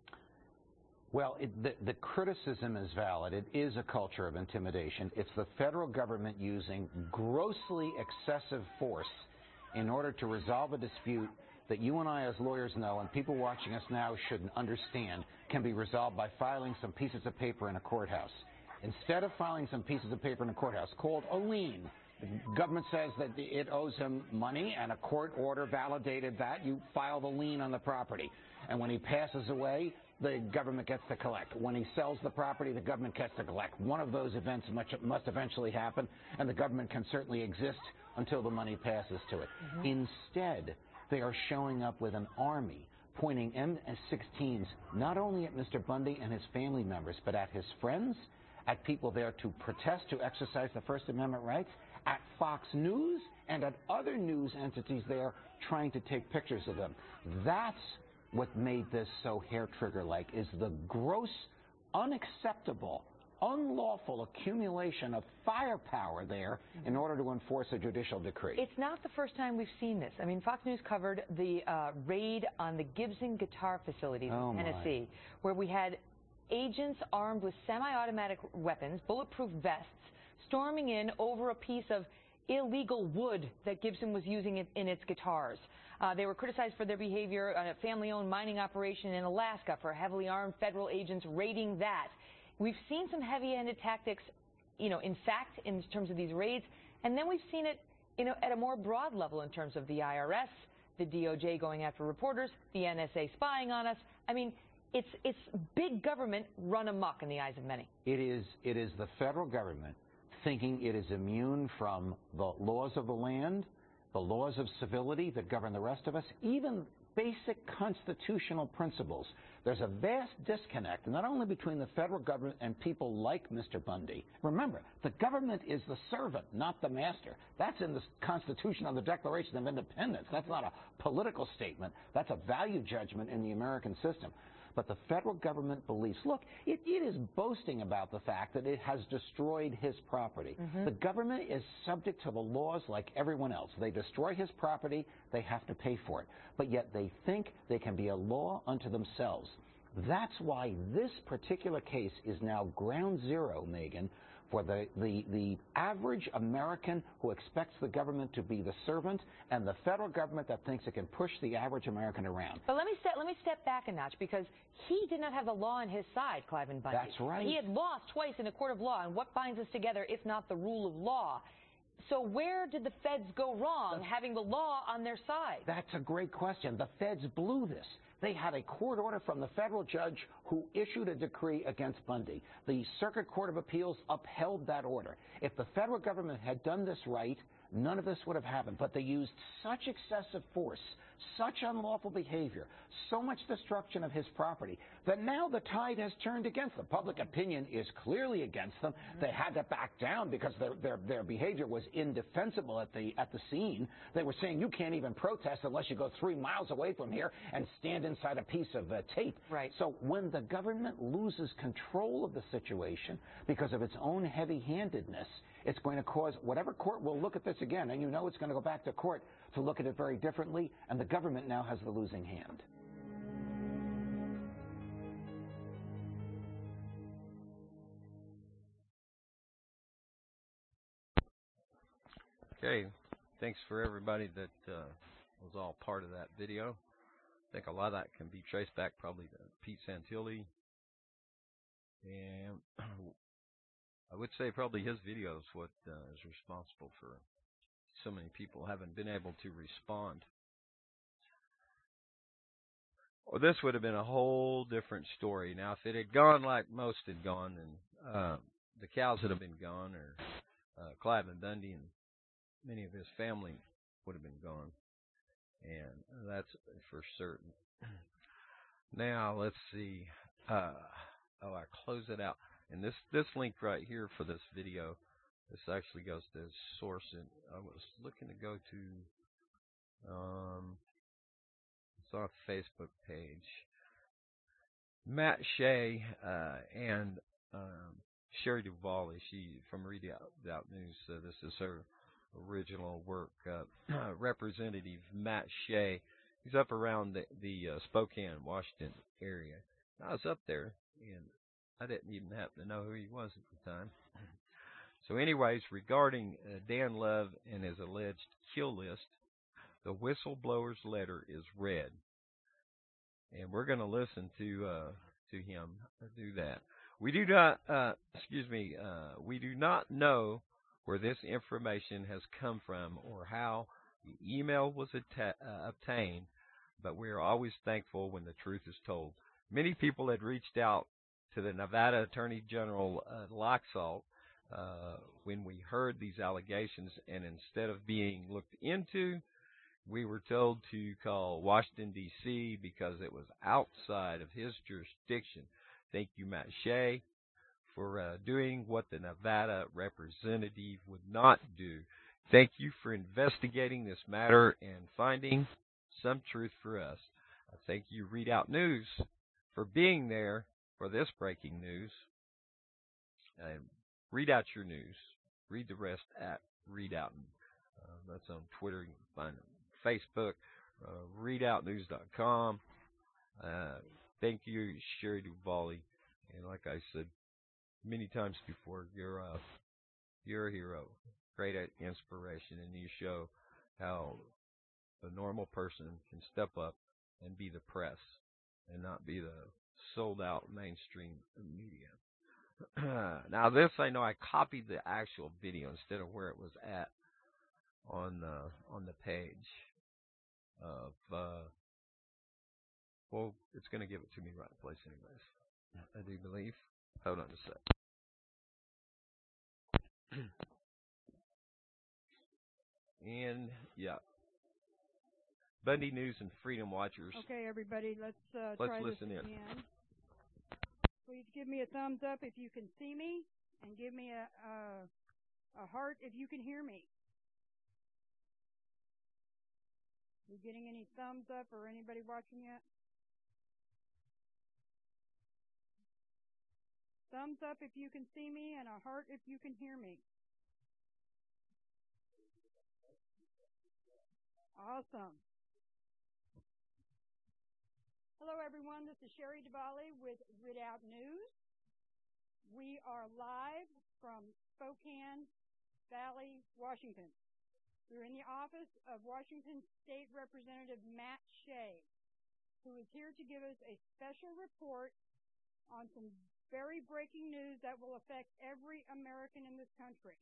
Well, the criticism is valid. It is a culture of intimidation. It's the federal government using grossly excessive force in order to resolve a dispute that you and I as lawyers know, and people watching us now should understand, can be resolved by filing some pieces of paper in a courthouse. Instead of filing some pieces of paper in a courthouse called a lien, the government says that it owes him money, and a court order validated that. You file the lien on the property. And when he passes away, the government gets to collect. When he sells the property, the government gets to collect. One of those events must eventually happen, and the government can certainly exist until the money passes to it. Instead, they are showing up with an army pointing MS-16s not only at Mr. Bundy and his family members, but at his friends, at people there to protest, to exercise the First Amendment rights, at Fox News, and at other news entities there trying to take pictures of them. That's what made this so hair-trigger-like, is the gross, unacceptable, unlawful accumulation of firepower there in order to enforce a judicial decree. It's not the first time we've seen this. I mean, Fox News covered the raid on the Gibson guitar facilities in Tennessee, where we had agents armed with semi-automatic weapons, bulletproof vests, storming in over a piece of illegal wood that Gibson was using in its guitars. They were criticized for their behavior on a family-owned mining operation in Alaska for heavily armed federal agents raiding that. We've seen some heavy-handed tactics, in fact, in terms of these raids, and then we've seen it, at a more broad level in terms of the IRS, the DOJ going after reporters, the NSA spying on us. I mean, it's big government run amok in the eyes of many. It is the federal government thinking it is immune from the laws of the land, the laws of civility that govern the rest of us, even basic constitutional principles. There's a vast disconnect, not only between the federal government and people like Mr. Bundy. Remember, the government is the servant, not the master. That's in the Constitution on the Declaration of Independence. That's not a political statement. That's a value judgment in the American system. But the federal government believes, look, it is boasting about the fact that it has destroyed his property. The government is subject to the laws like everyone else. They destroy his property, they have to pay for it. But yet they think they can be a law unto themselves. That's why this particular case is now ground zero, Megan, for the average American who expects the government to be the servant, and the federal government that thinks it can push the average American around. But let me step back a notch, because he did not have the law on his side, Cliven Bundy. That's right. He had lost twice in a court of law, and what binds us together if not the rule of law? So where did the feds go wrong having the law on their side? That's a great question. The feds blew this. They had a court order from the federal judge who issued a decree against Bundy. The Circuit Court of Appeals upheld that order. If the federal government had done this right, none of this would have happened. But they used such excessive force, such unlawful behavior, so much destruction of his property, that now the tide has turned against them. Public opinion is clearly against them. They had to back down because their behavior was indefensible at the scene. They were saying you can't even protest unless you go 3 miles away from here and stand inside a piece of tape. Right. So when the government loses control of the situation because of its own heavy-handedness, it's going to cause whatever court will look at this again, and you know it's going to go back to court to look at it very differently, and the government now has the losing hand. Okay, thanks for everybody that was all part of that video. I think a lot of that can be traced back probably to Pete Santilli. And I would say probably his video is what is responsible for so many people haven't been able to respond. Well, this would have been a whole different story. Now, if it had gone like most had gone, and the cows would have been gone, or Cliven Bundy and many of his family would have been gone. And that's for certain. Now, let's see. I close it out. And this link right here for this video, this actually goes to his source. And I was looking to go to, it's on a Facebook page. Matt Shea and Sherry Duvall, she from Read Out News. This is her original work. Representative Matt Shea, he's up around the Spokane, Washington area. I was up there, and I didn't even happen to know who he was at the time. So anyways, regarding Dan Love and his alleged kill list, the whistleblower's letter is read. And we're going to listen to him do that. We do not, we do not know where this information has come from or how the email was obtained, but we are always thankful when the truth is told. Many people had reached out to the Nevada Attorney General Laxalt when we heard these allegations, and instead of being looked into, we were told to call Washington, D.C. because it was outside of his jurisdiction. Thank you, Matt Shea, for doing what the Nevada representative would not do. Thank you for investigating this matter and finding some truth for us. I thank you, Read Out News, for being there for this breaking news. Read out your news. Read the rest at Read Out. That's on Twitter. You can find it on Facebook. ReadoutNews.com. Thank you, Sherry Duvall. And like I said many times before, you're a hero. Great inspiration, and you show how a normal person can step up and be the press and not be the sold-out mainstream media. Now, this I know I copied the actual video instead of where it was at on the page of. Well, it's going to give it to me right in place, anyways. I do believe. Hold on a sec. And yeah, Bundy News and Freedom Watchers. Okay, everybody, let's try listen this in. again. Please give me a thumbs up if you can see me, and give me a heart if you can hear me. You getting any thumbs up or anybody watching yet? Thumbs up if you can see me, and a heart if you can hear me. Awesome. Hello, everyone. This is Sherry Duvall with Read Out News. We are live from Spokane Valley, Washington. We're in the office of Washington State Representative Matt Shea, who is here to give us a special report on some very breaking news that will affect every American in this country.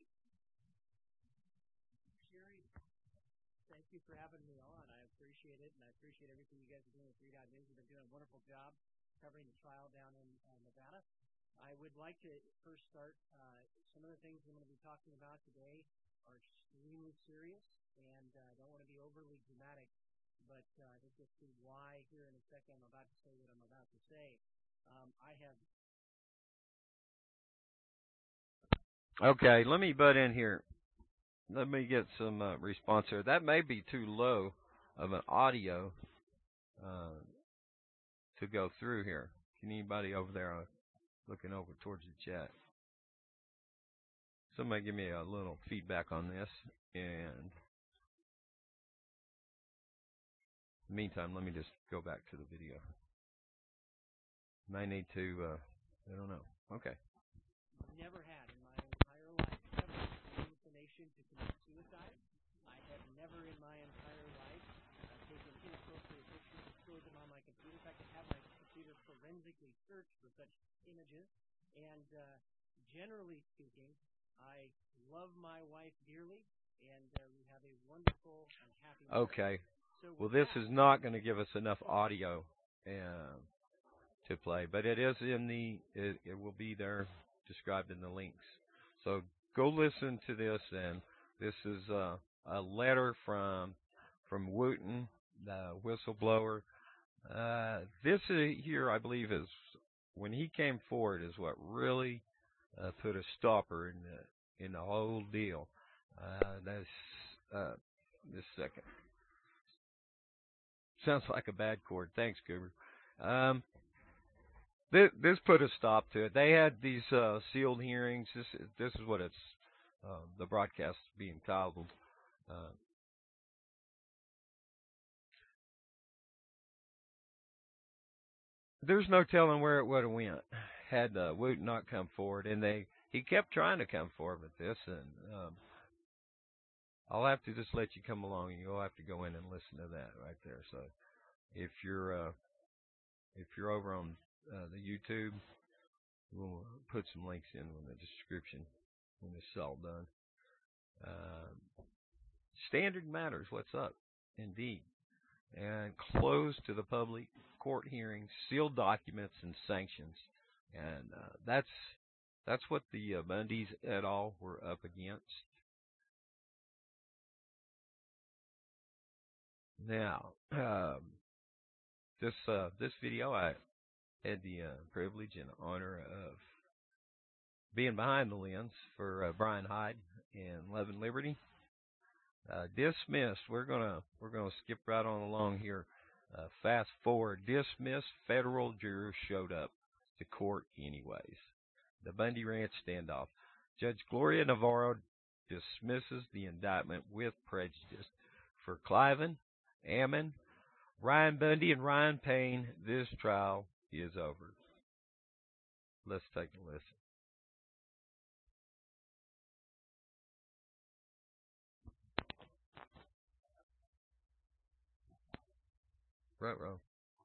Sherry, thank you for having me on. I appreciate it, and I appreciate everything you guys are doing with Read Out News. You've been doing a wonderful job covering the trial down in Nevada. I would like to first start some of the things I'm going to be talking about today are extremely serious, and I don't want to be overly dramatic, but I think you'll see why here in a second. I'm about to say what I'm about to say. I have. Okay, let me butt in here. Let me get some response here. That may be too low of an audio to go through here. Can anybody over there looking over towards the chat? Somebody give me a little feedback on this. And in the meantime, let me just go back to the video. May need to, I don't know. Okay. Never had in my entire life ever inclination to commit suicide. I have never in my entire life taken inappropriate pictures and stored them on my computer. In fact, I have my computer forensically searched for such images. And generally speaking, I love my wife dearly, and we have a wonderful and happy marriage. Okay. So well, this is not going to give us enough audio to play, but it is in the, it will be there described in the links. So go listen to this, and this is a letter from Wooten, the whistleblower. This here, I believe, is when he came forward, is what really put a stopper in the whole deal. That's this second. Sounds like a bad chord. Thanks, Goober. This put a stop to it. They had these sealed hearings. This is what it's the broadcast being titled. There's no telling where it would have went had Wooten not come forward, and he kept trying to come forward with this, and I'll have to just let you come along, and you'll have to go in and listen to that right there. So if you're over on the YouTube, we'll put some links in the description when this is all done. Standard Matters, what's up? Indeed. And closed to the public, court hearings, sealed documents, and sanctions. And that's what the Bundys et al. Were up against. Now, this video, I had the privilege and honor of being behind the lens for Brian Hyde and Love and Liberty. Dismissed. We're gonna skip right on along here. Fast forward. Dismissed federal jurors showed up to court anyways. The Bundy Ranch standoff. Judge Gloria Navarro dismisses the indictment with prejudice for Cliven, Ammon, Ryan Bundy, and Ryan Payne. This trial is over. Let's take a listen. Right, Ro.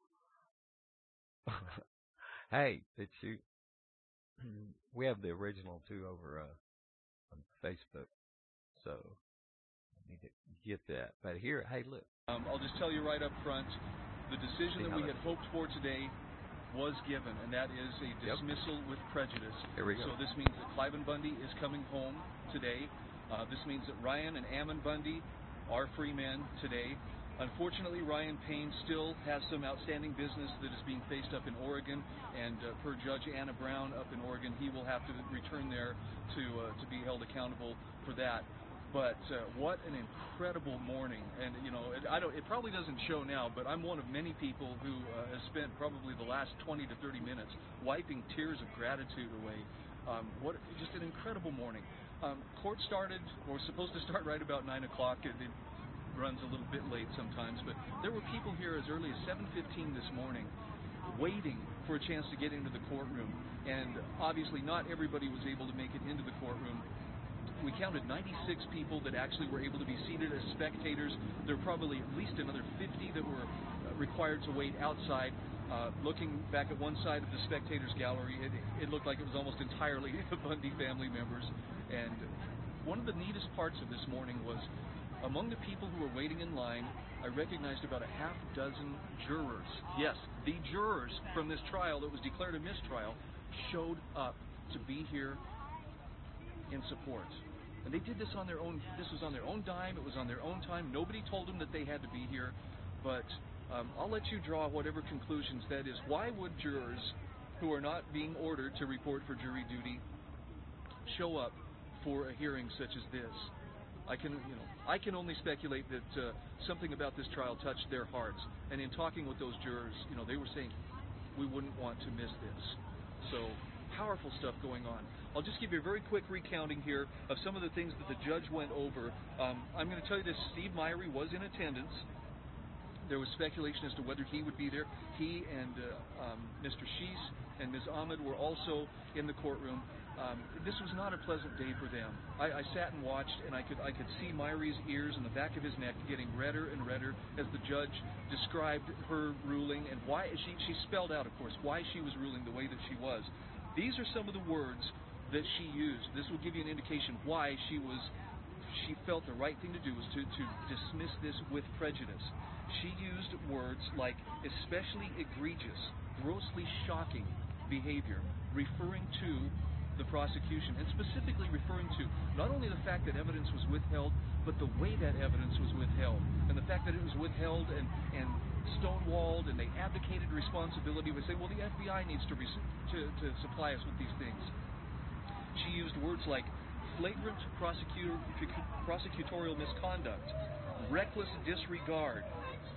Hey, did you? We have the original too over on Facebook, so I need to get that. But here, hey, look. I'll just tell you right up front, the decision that we had hoped for today was given, and that is a dismissal with prejudice. Here we go. So this means that Cliven Bundy is coming home today. This means that Ryan and Ammon Bundy are free men today. Unfortunately, Ryan Payne still has some outstanding business that is being faced up in Oregon, and per Judge Anna Brown up in Oregon, he will have to return there to be held accountable for that. But what an incredible morning! And you know, it probably doesn't show now, but I'm one of many people who has spent probably the last 20 to 30 minutes wiping tears of gratitude away. What just an incredible morning! Court started, or supposed to start right about 9 o'clock. It runs a little bit late sometimes, but there were people here as early as 7:15 this morning waiting for a chance to get into the courtroom, and obviously not everybody was able to make it into the courtroom. We counted 96 people that actually were able to be seated as spectators. There were probably at least another 50 that were required to wait outside. Looking back at one side of the spectators gallery, it looked like it was almost entirely the Bundy family members. And one of the neatest parts of this morning was, among the people who were waiting in line, I recognized about a half dozen jurors. Yes, the jurors from this trial that was declared a mistrial showed up to be here in support. And they did this on their own. This was on their own dime. It was on their own time. Nobody told them that they had to be here. But I'll let you draw whatever conclusions. That is, why would jurors who are not being ordered to report for jury duty show up for a hearing such as this? I can only speculate that something about this trial touched their hearts. And in talking with those jurors, they were saying, we wouldn't want to miss this. So powerful stuff going on. I'll just give you a very quick recounting here of some of the things that the judge went over. I'm going to tell you this. Steve Myrie was in attendance. There was speculation as to whether he would be there. He and Mr. Shees and Ms. Ahmed were also in the courtroom. This was not a pleasant day for them. I sat and watched, and I could see Myrie's ears and the back of his neck getting redder and redder as the judge described her ruling and why she spelled out, of course, why she was ruling the way that she was. These are some of the words that she used. This will give you an indication why she felt the right thing to do was to dismiss this with prejudice. She used words like especially egregious, grossly shocking behavior, referring to the prosecution, and specifically referring to not only the fact that evidence was withheld, but the way that evidence was withheld, and the fact that it was withheld and stonewalled, and they abdicated responsibility. We say, well, the FBI needs to supply us with these things. She used words like flagrant prosecutorial misconduct, reckless disregard,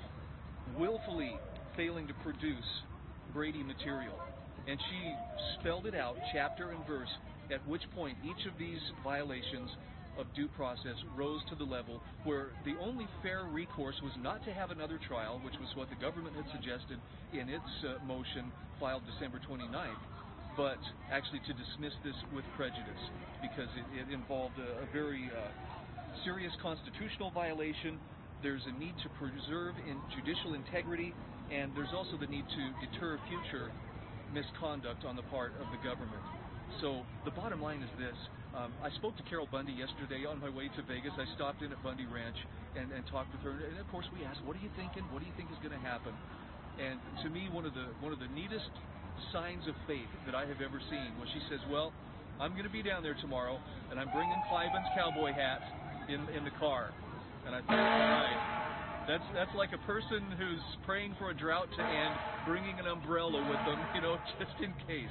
willfully failing to produce Brady material. And she spelled it out, chapter and verse, at which point each of these violations of due process rose to the level where the only fair recourse was not to have another trial, which was what the government had suggested in its motion filed December 29th, but actually to dismiss this with prejudice, because it involved a very serious constitutional violation. There's a need to preserve judicial integrity, and there's also the need to deter future misconduct on the part of the government. So the bottom line is this. I spoke to Carol Bundy yesterday on my way to Vegas. I stopped in at Bundy Ranch and talked with her, and of course we asked, what are you thinking? What do you think is going to happen? And to me, one of the neatest signs of faith that I have ever seen was she says, well, I'm going to be down there tomorrow, and I'm bringing Cliven's cowboy hat in the car. And I thought, all right, that's like a person who's praying for a drought to end, bringing an umbrella with them, just in case.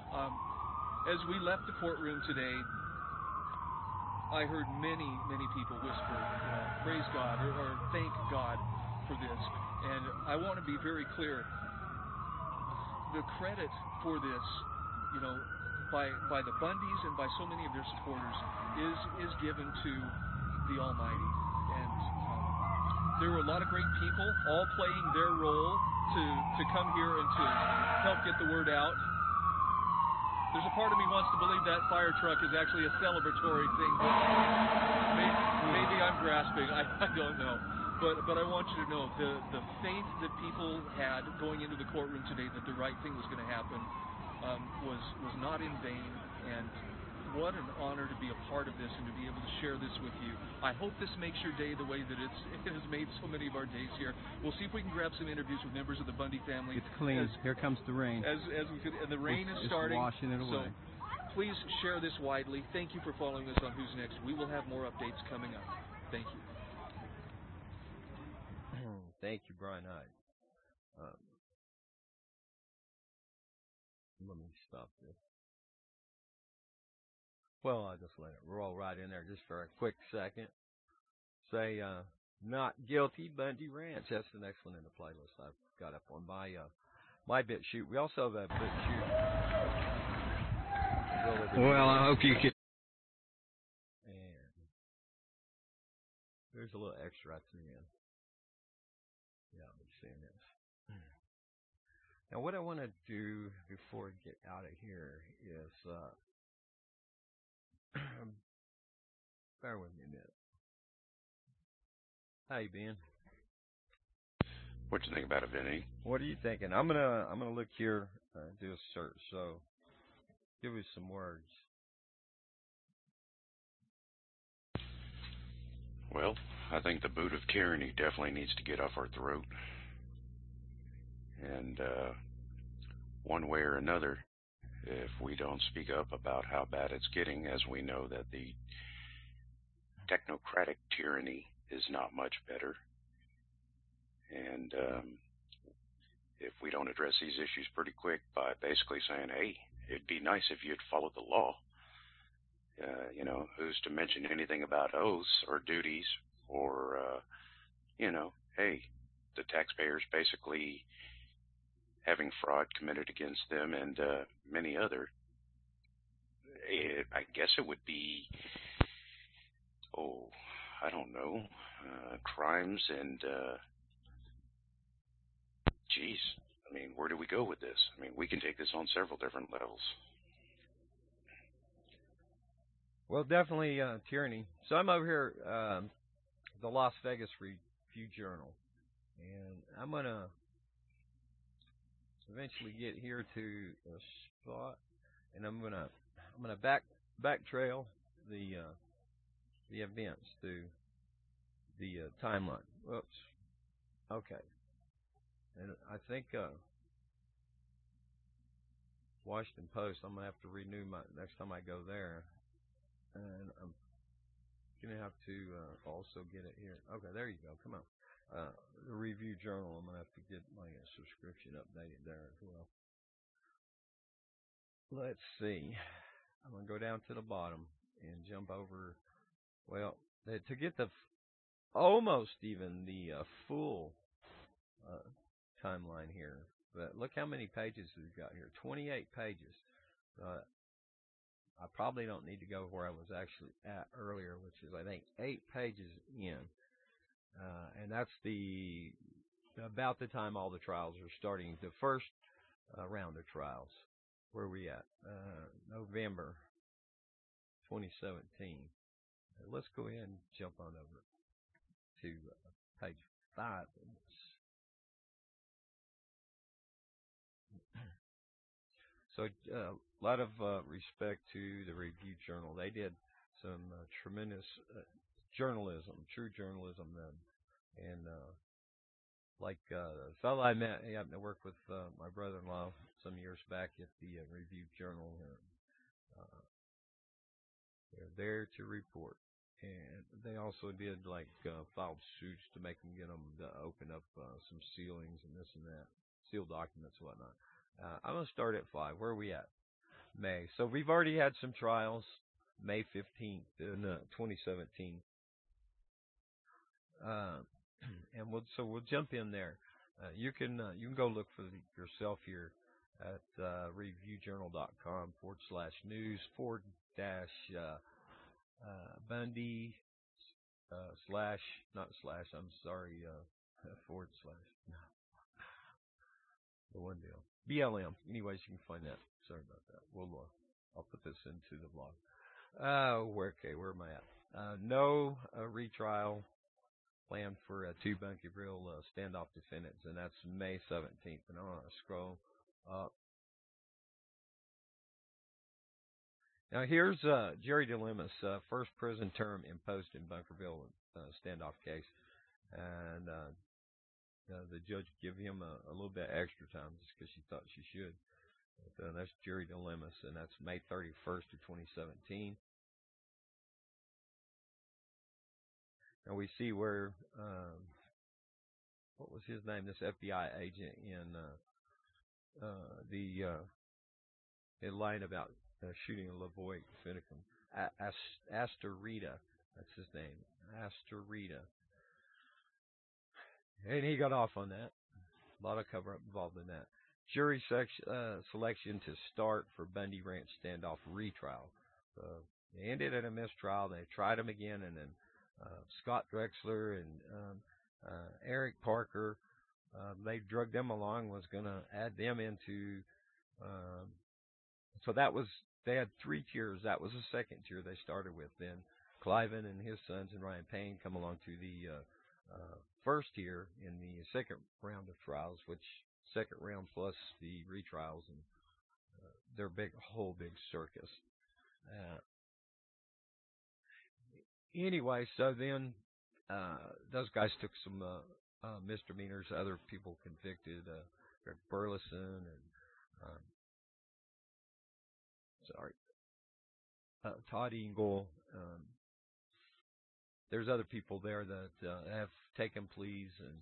As we left the courtroom today, I heard many, many people whisper, praise God, or thank God for this. And I want to be very clear. The credit for this, by the Bundys and by so many of their supporters is given to the Almighty. And there were a lot of great people all playing their role to come here and to help get the word out. There's a part of me wants to believe that fire truck is actually a celebratory thing. Maybe I'm grasping. I don't know. But I want you to know the faith that people had going into the courtroom today that the right thing was going to happen was not in vain. And what an honor to be a part of this and to be able to share this with you. I hope this makes your day the way that it has made so many of our days here. We'll see if we can grab some interviews with members of the Bundy family. It's clean. Here comes the rain. As we could, and the rain is starting. Washing it away. So please share this widely. Thank you for following us on Who's Next. We will have more updates coming up. Thank you. Thank you, Brian Hyde. Let me stop this. Well, I'll just let it roll right in there just for a quick second. Say, not guilty, Bundy Ranch. That's the next one in the playlist I've got up on my BitChute. We also have a BitChute. Well, I hope you can. And there's a little extra at the end. Yeah, I'll be seeing this. Now, what I want to do before we get out of here is, bear with me a minute. How you been? What you think about it, Vinny? What are you thinking? I'm gonna look here, do a search. So, give me some words. Well, I think the boot of tyranny definitely needs to get off our throat. And one way or another, if we don't speak up about how bad it's getting, as we know that the technocratic tyranny is not much better. And if we don't address these issues pretty quick by basically saying, hey, it'd be nice if you'd follow the law, who's to mention anything about oaths or duties or, hey, the taxpayers basically having fraud committed against them and many other. I guess it would be, I don't know, crimes and, geez, I mean, where do we go with this? I mean, we can take this on several different levels. Well, definitely tyranny. So I'm over here, the Las Vegas Review Journal, and I'm gonna eventually get here to a spot, and I'm gonna back trail the events through the timeline. Whoops. Okay. And I think Washington Post, I'm gonna have to renew my next time I go there, and I'm gonna have to also get it here. Okay, there you go. Come on. The Review Journal, I'm gonna have to get my subscription updated there as well. Let's see. I'm gonna go down to the bottom and jump over. Well, to get the almost even the full timeline here. But look how many pages we've got here. 28 pages. I probably don't need to go where I was actually at earlier, which is, I think, 8 pages in. And that's about the time all the trials are starting. The first round of trials. Where are we at? November 2017. Let's go ahead and jump on over to page 5. So a lot of respect to the Review Journal. They did some tremendous journalism, true journalism then. And like the fellow I met, he happened to work with my brother-in-law some years back at the Review Journal. They're there to report. And they also did filed suits to make them get them to open up some sealings and this and that, sealed documents and whatnot. I'm going to start at 5. Where are we at? May. So we've already had some trials, May 15th in 2017. And we'll jump in there. You can go look for yourself here at reviewjournal.com/news /Bundy the one deal. BLM. Anyways, you can find that. Sorry about that. I'll put this into the blog. Where am I at? No retrial planned for 2 Bunkerville standoff defendants, and that's May 17th. And I'm going to scroll up. Now here's Jerry DeLemus, first prison term imposed in Bunkerville standoff case, and the judge gave him a little bit extra time just because she thought she should. But, that's Jerry DeLemus, and that's May 31st of 2017. And we see where what was his name? This FBI agent in in line about shooting Lavoy Finicum. Astorita, that's his name. Astorita. And he got off on that. A lot of cover-up involved in that. Jury selection to start for Bundy Ranch standoff retrial. They ended in a mistrial. They tried him again, and then Scott Drexler and Eric Parker, they drugged them along, was going to add them into... so they had 3 tiers. That was the second tier they started with. Then Cliven and his sons and Ryan Payne come along to the first tier in the second round of trials, which second round plus the retrials and their whole big circus. Anyway, so then those guys took some misdemeanors. Other people convicted, Greg Burleson and Todd Engel, there's other people there that have taken pleas and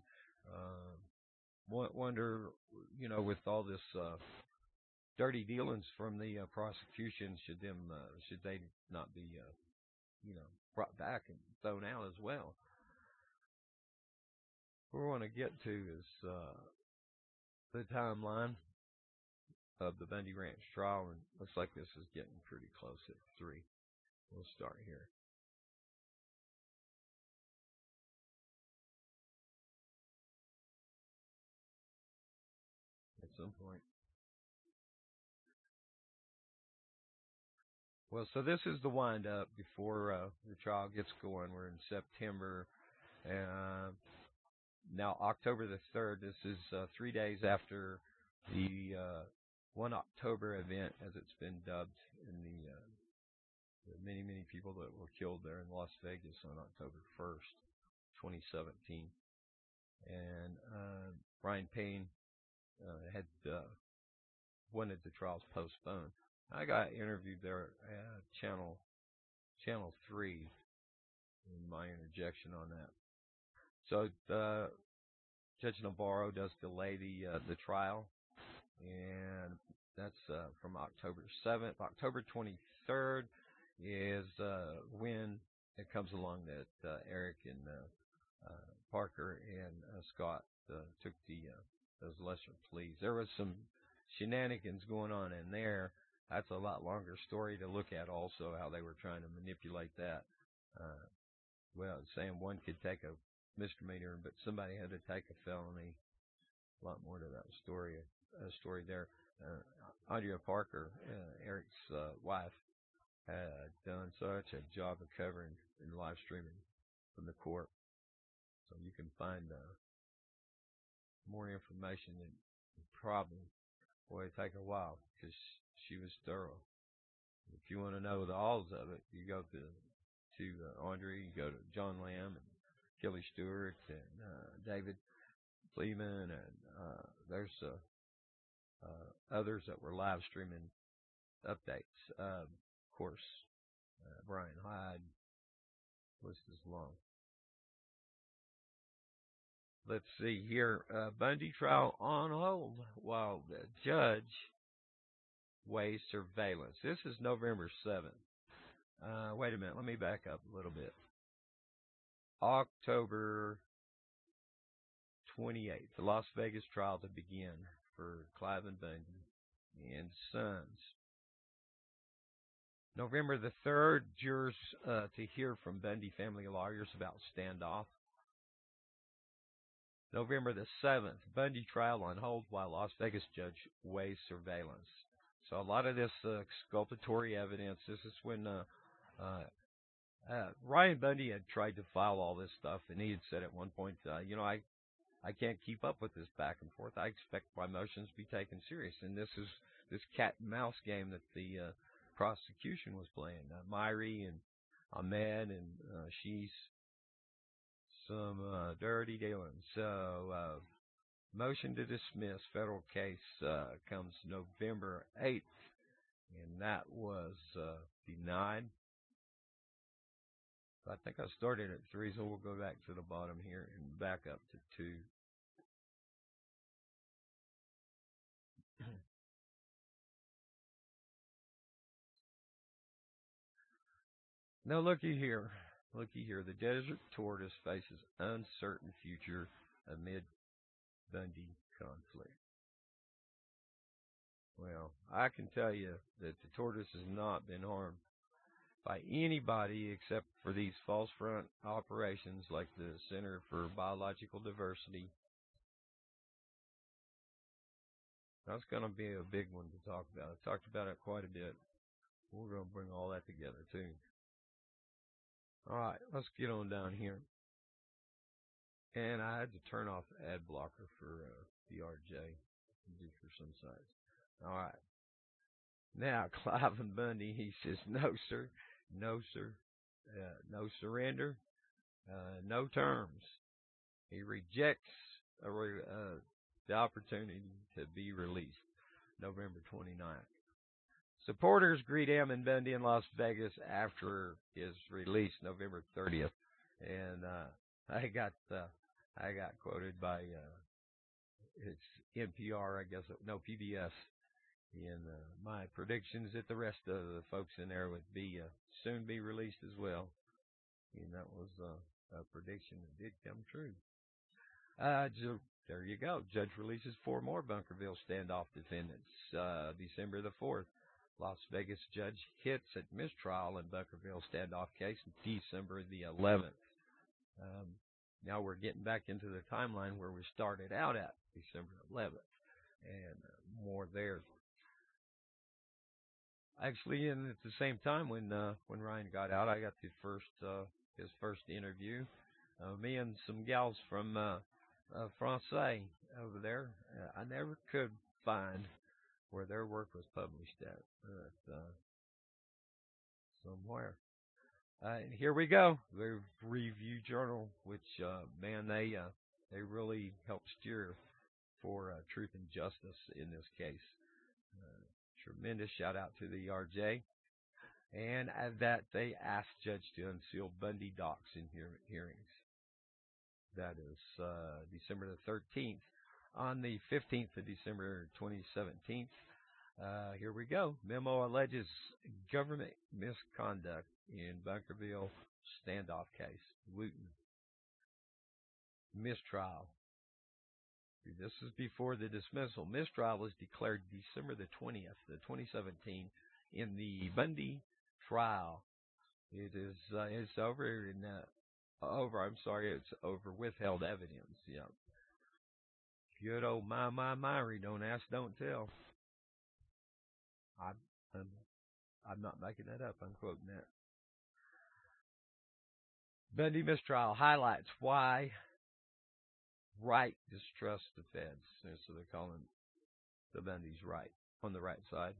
wonder, with all this dirty dealings from the prosecution, should they not be brought back and thrown out as well. What we want to get to is the timeline of the Bundy Ranch trial, and looks like this is getting pretty close at 3. We'll start here. At some point. Well, so this is the wind-up before the trial gets going. We're in September. Now, October the 3rd, this is 3 days after the 1 October event, as it's been dubbed, in the many, many people that were killed there in Las Vegas on October 1st, 2017. And Brian Payne had wanted the trials postponed. I got interviewed there at Channel 3 in my interjection on that. So Judge Navarro does delay the trial, and that's from October 7th. October 23rd is when it comes along that Eric and Parker and Scott took those lesser pleas. There was some shenanigans going on in there. That's a lot longer story to look at also, how they were trying to manipulate that. Saying one could take a misdemeanor, but somebody had to take a felony. A lot more to that story there. Andrea Parker, Eric's wife, had done such a job of covering and live streaming from the court. So you can find more information, and probably take a while because she was thorough. If you want to know the alls of it, you go to Andrea, you go to John Lamb and Kelly Stewart and David Fleeman, and there's others that were live streaming updates. Of course, Brian Hyde. List is long. Let's see here. Bundy trial on hold while the judge weighs surveillance. This is November 7th. Wait a minute. Let me back up a little bit. October 28th, the Las Vegas trial to begin for Cliven Bundy and Sons. November the 3rd, jurors to hear from Bundy family lawyers about standoff. November the 7th, Bundy trial on hold while Las Vegas judge weighs surveillance. So a lot of this exculpatory evidence, this is when Ryan Bundy had tried to file all this stuff, and he had said at one point, I can't keep up with this back and forth. I expect my motions to be taken serious. And this is this cat and mouse game that the prosecution was playing. Myrie and Ahmed and she's some dirty dealings. So motion to dismiss federal case comes November 8th, and that was denied. I think I started at 3, so we'll go back to the bottom here and back up to 2. Now looky here. The Desert Tortoise faces uncertain future amid Bundy conflict. Well, I can tell you that the tortoise has not been harmed by anybody except for these false front operations like the Center for Biological Diversity. That's going to be a big one to talk about. I've talked about it quite a bit. We're going to bring all that together, too. All right, let's get on down here. And I had to turn off the ad blocker for BRJ for some sites. All right. Now, Cliven Bundy, he says, no, sir. No, sir. No surrender. No terms. He rejects the opportunity to be released November 29th. Supporters greet Ammon Bundy in Las Vegas after his release November 30th. And I got quoted by it's NPR, I guess, no, PBS, and my predictions that the rest of the folks in there would be soon be released as well. And that was a prediction that did come true. There you go. Judge releases 4 more Bunkerville standoff defendants. December the 4th, Las Vegas judge hits at mistrial in Bunkerville standoff case. December the 11th. Now we're getting back into the timeline where we started out at December 11th, and more there. Actually, and at the same time when Ryan got out, I got his first interview. Me and some gals from Francais over there. I never could find where their work was published at, but somewhere. And here we go. The Review Journal, which man, they really helped steer for truth and justice in this case. Tremendous shout out to the RJ, and that they asked Judge to unseal Bundy docs in hearings. That is December the 13th. On the 15th of December 2017, here we go. Memo alleges government misconduct in Bunkerville standoff case. Wooten. Mistrial. This is before the dismissal. Mistrial was declared December the 20th, 2017, in the Bundy trial. It's over in it's over withheld evidence. Yeah. Good old Myrie, don't ask, don't tell. I'm not making that up. I'm quoting that. Bundy mistrial highlights why right distrusts the feds. So they're calling the Bundys right, on the right side.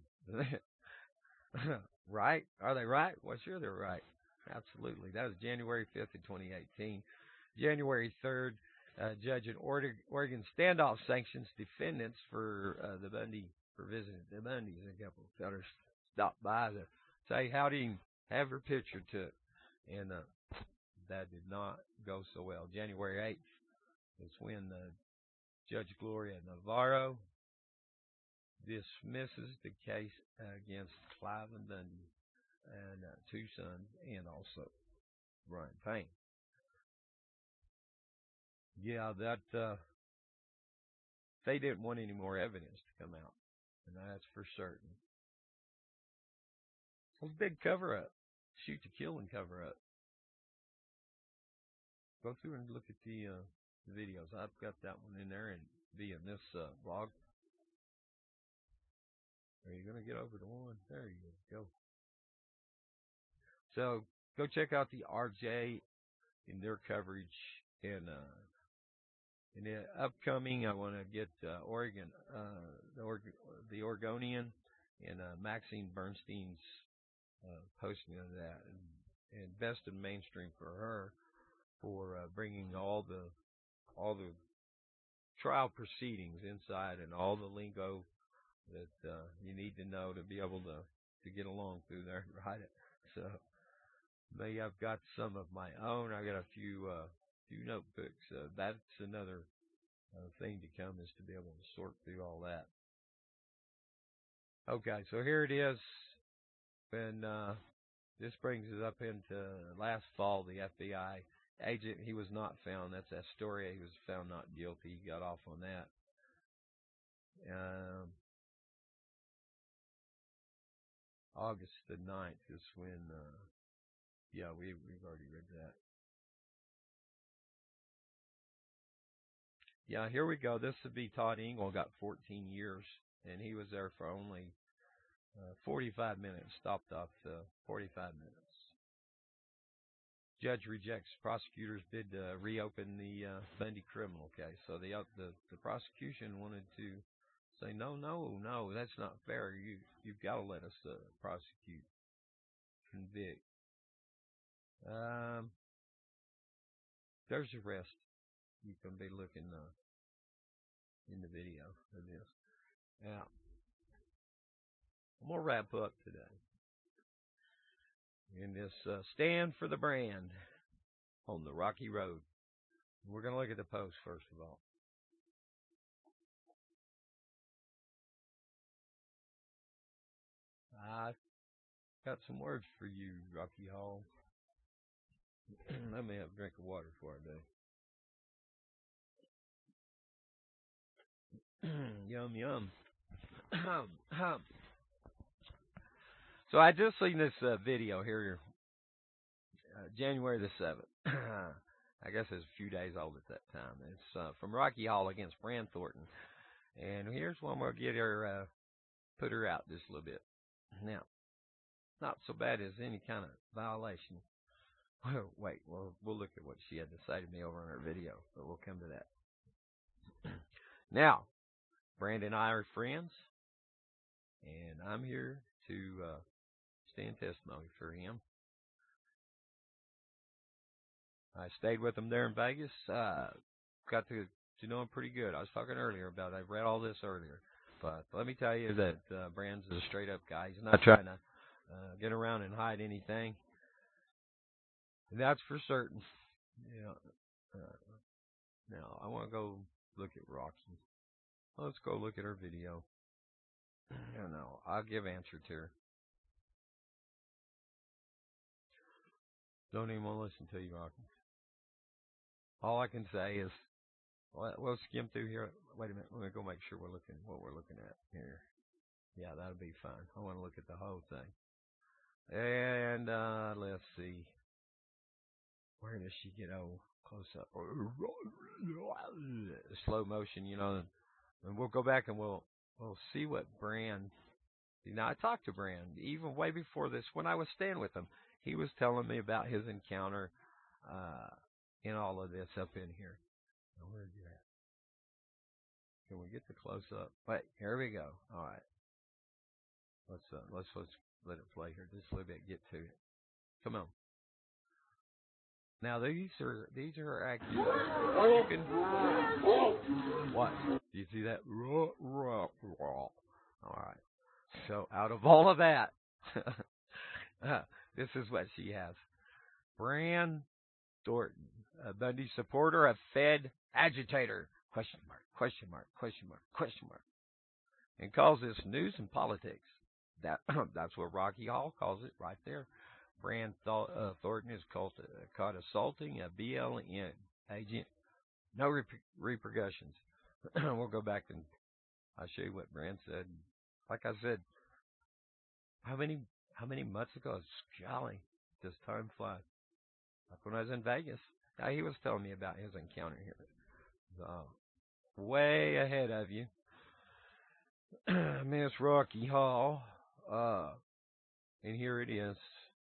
Right? Are they right? Well, sure they're right. Absolutely. That was January 5th of 2018. January 3rd, judge in Oregon standoff sanctions defendants for the Bundy, for visiting the Bundys. A couple of fellas stopped by to say howdy and have her picture took. And that did not go so well. January 8th is when Judge Gloria Navarro dismisses the case against Cliven Bundy and 2 sons, and also Ryan Payne. Yeah, that they didn't want any more evidence to come out, and that's for certain. It was a big cover-up. Shoot to kill and cover-up. Go through and look at the videos. I've got that one in there and be in this blog. Are you going to get over to one? There you go. So go check out the RJ in their coverage. And in the upcoming, I want to get Oregon, the Oregonian, and Maxine Bernstein's posting of that. And best in mainstream for her for bringing all the trial proceedings inside and all the lingo that you need to know to be able to get along through there and write it. So maybe I've got some of my own. I got a few notebooks. That's another thing to come, is to be able to sort through all that. Okay, so here it is. And this brings us up into last fall. The FBI agent, he was not found. That's Astoria. He was found not guilty. He got off on that. August the 9th is when, we've already read that. Yeah, here we go. This would be Todd Engel, got 14 years, and he was there for only 45 minutes, stopped off 45 minutes. Judge rejects prosecutor's bid to reopen the Bundy criminal case. So the prosecution wanted to say, no, that's not fair. You've got to let us prosecute, convict. There's the rest. You can be looking in the video of this. Now, I'm going to wrap up today in this stand for the brand. on the rocky road. We're going to look at the post first of all. I got some words for you, Rocky Hall. Let me have a drink of water before I do. Yum, yum. So I just seen this video here, January the 7th. I guess it's a few days old at that time. It's from Rocky Hall against Brand Thornton. And here's one we'll get her, put her out just a little bit. Now, not so bad as any kind of violation. Wait, we'll look at what she had to say to me over on her video, but we'll come to that. Now, Brand and I are friends, and I'm here to stand testimony for him. I stayed with him there in Vegas. Got to know him pretty good. I was talking earlier about, I read all this earlier. But let me tell you that Brand's a straight-up guy. He's not trying to get around and hide anything. And that's for certain. Yeah. Now, I want to go look at Rocky. Let's go look at her video. No, I'll give answer to her. Don't even want to listen to you, Rocky. All I can say is, we'll skim through here. Wait a minute. Let me go make sure we're looking what we're looking at here. Yeah, that'll be fine. I want to look at the whole thing. And let's see. Where does she get close up? Slow motion, you know. And we'll go back and we'll see what Brand. Now I talked to Brand even way before this when I was staying with him. He was telling me about his encounter in all of this up in here. Now, where are you at? Can we get the close up? Wait, here we go. All right. Let's let it play here just a little bit. Get to it. Come on. Now these are actually. You can, what? Do you see that? All right. So out of all of that, this is what she has. Brand Thornton, a Bundy supporter, a Fed agitator. Question mark, question mark, question mark, question mark. And calls this news and politics. That's what Rocky Hall calls it right there. Brand Thornton is caught assaulting a BLM agent. No repercussions. We'll go back and I'll show you what Brand said. Like I said, how many months ago? Golly, does time fly? Like when I was in Vegas. Now, he was telling me about his encounter here. Way ahead of you. Miss Rocky Hall. And here it is.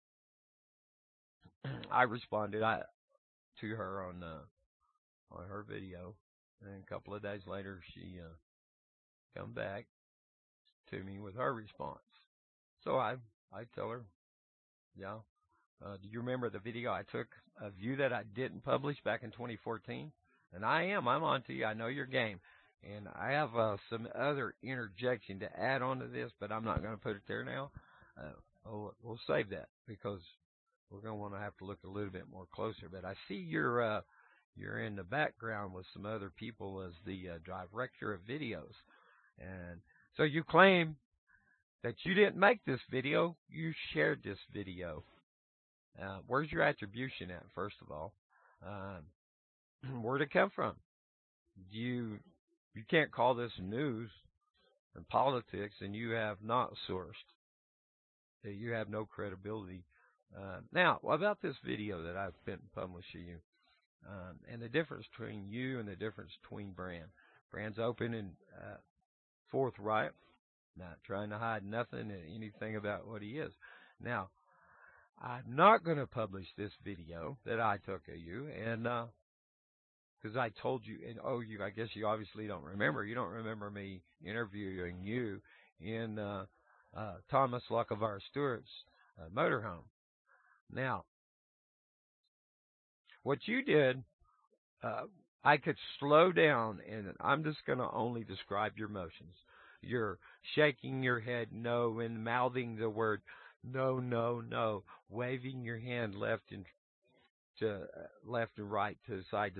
I responded to her on her video. And a couple of days later, she come back to me with her response. So I tell her, yeah. Do you remember the video I took of you that I didn't publish back in 2014? And I'm on to you. I know your game. And I have some other interjection to add on to this, but I'm not going to put it there now. We'll save that because we're going to want to have to look a little bit more closer. But I see you're in the background with some other people as the director of videos. And so you claim that you didn't make this video. You shared this video. Where's your attribution at, first of all? Where'd it come from? You can't call this news and politics, and you have not sourced. You have no credibility. Now, about this video that I've been publishing you, and the difference between you and the difference between Brand. Brand's open and forthright, not trying to hide nothing, anything about what he is. Now, I'm not going to publish this video that I took of you, and because I told you, and I guess you obviously don't remember. You don't remember me interviewing you in Thomas Lochinvar Stewart's motorhome. Now, what you did, I could slow down, and I'm just going to only describe your motions. You're shaking your head no and mouthing the word no, no, no, waving your hand left and to left and right, to side.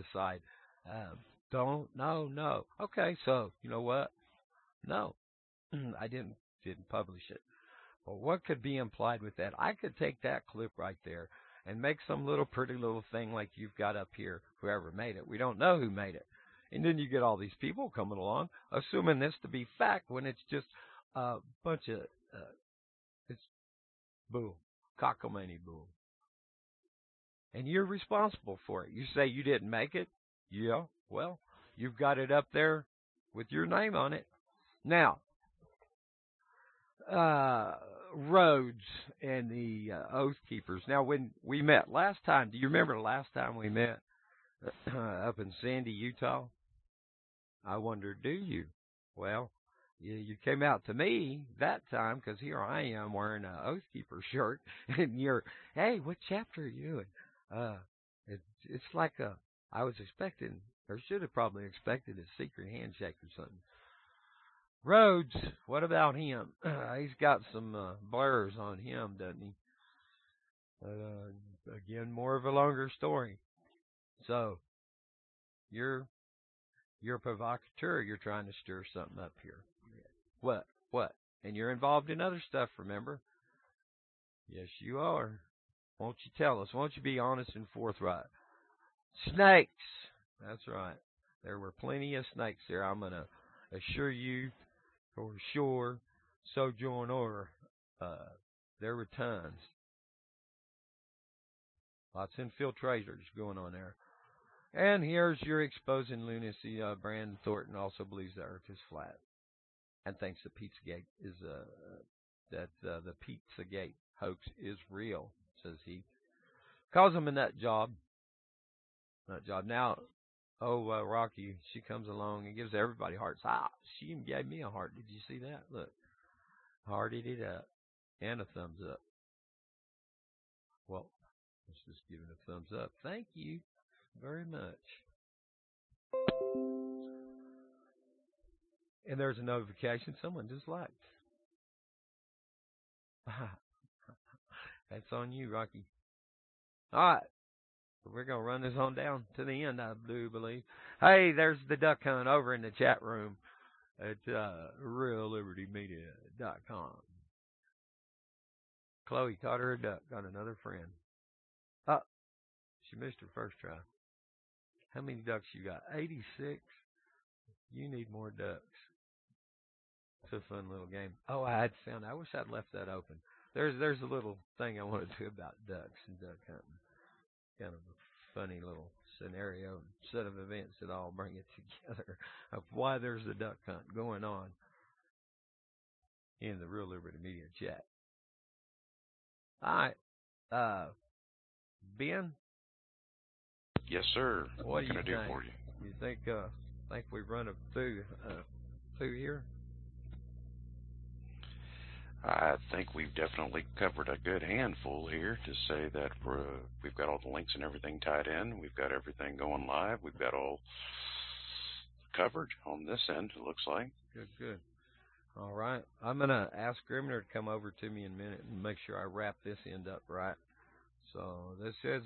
No. Okay, so you know what? No, I didn't publish it. Well, what could be implied with that? I could take that clip right there and make some little pretty little thing like you've got up here, whoever made it. We don't know who made it. And then you get all these people coming along, assuming this to be fact when it's just a bunch of, it's bull, cockamamie bull. And you're responsible for it. You say you didn't make it? Yeah, well, you've got it up there with your name on it. Now, Rhodes and the Oath Keepers. Now, when we met last time, do you remember the last time we met up in Sandy, Utah? I wonder, do you? Well, you came out to me that time because here I am wearing an Oath Keeper shirt, and you're, hey, what chapter are you in? It's like I was expecting, or should have probably expected a secret handshake or something. Rhodes, what about him? He's got some blurs on him, doesn't he? Again, more of a longer story. So, you're a provocateur. You're trying to stir something up here. What? And you're involved in other stuff, remember? Yes, you are. Won't you tell us? Won't you be honest and forthright? Snakes. That's right. There were plenty of snakes there. I'm going to assure you, for sure, Sojourner, there were tons. Lots of infiltrators going on there. And here's your exposing lunacy. Brandon Thornton also believes the earth is flat and thinks the Pizzagate is the Pizzagate hoax is real, says he. Calls him a nut job. Now, Rocky, she comes along and gives everybody hearts. She even gave me a heart. Did you see that? Look. Hearted it up. And a thumbs up. Well, let's just give it a thumbs up. Thank you very much. And there's a notification someone just liked. That's on you, Rocky. All right. We're going to run this on down to the end, I do believe. Hey, there's the duck hunt over in the chat room at reallibertymedia.com. Chloe caught her a duck, got another friend. She missed her first try. How many ducks you got? 86? You need more ducks. It's a fun little game. Oh, I wish I'd left that open. There's a little thing I want to do about ducks and duck hunting. Kind of a funny little scenario, set of events that all bring it together of why there's a duck hunt going on in the Real Liberty Media chat. All right. Ben? Yes, sir. What can I do for you? You think we've run through here? I think we've definitely covered a good handful here to say that we've got all the links and everything tied in. We've got everything going live. We've got all covered on this end, it looks like. Good. All right. I'm going to ask Grimner to come over to me in a minute and make sure I wrap this end up right. So this has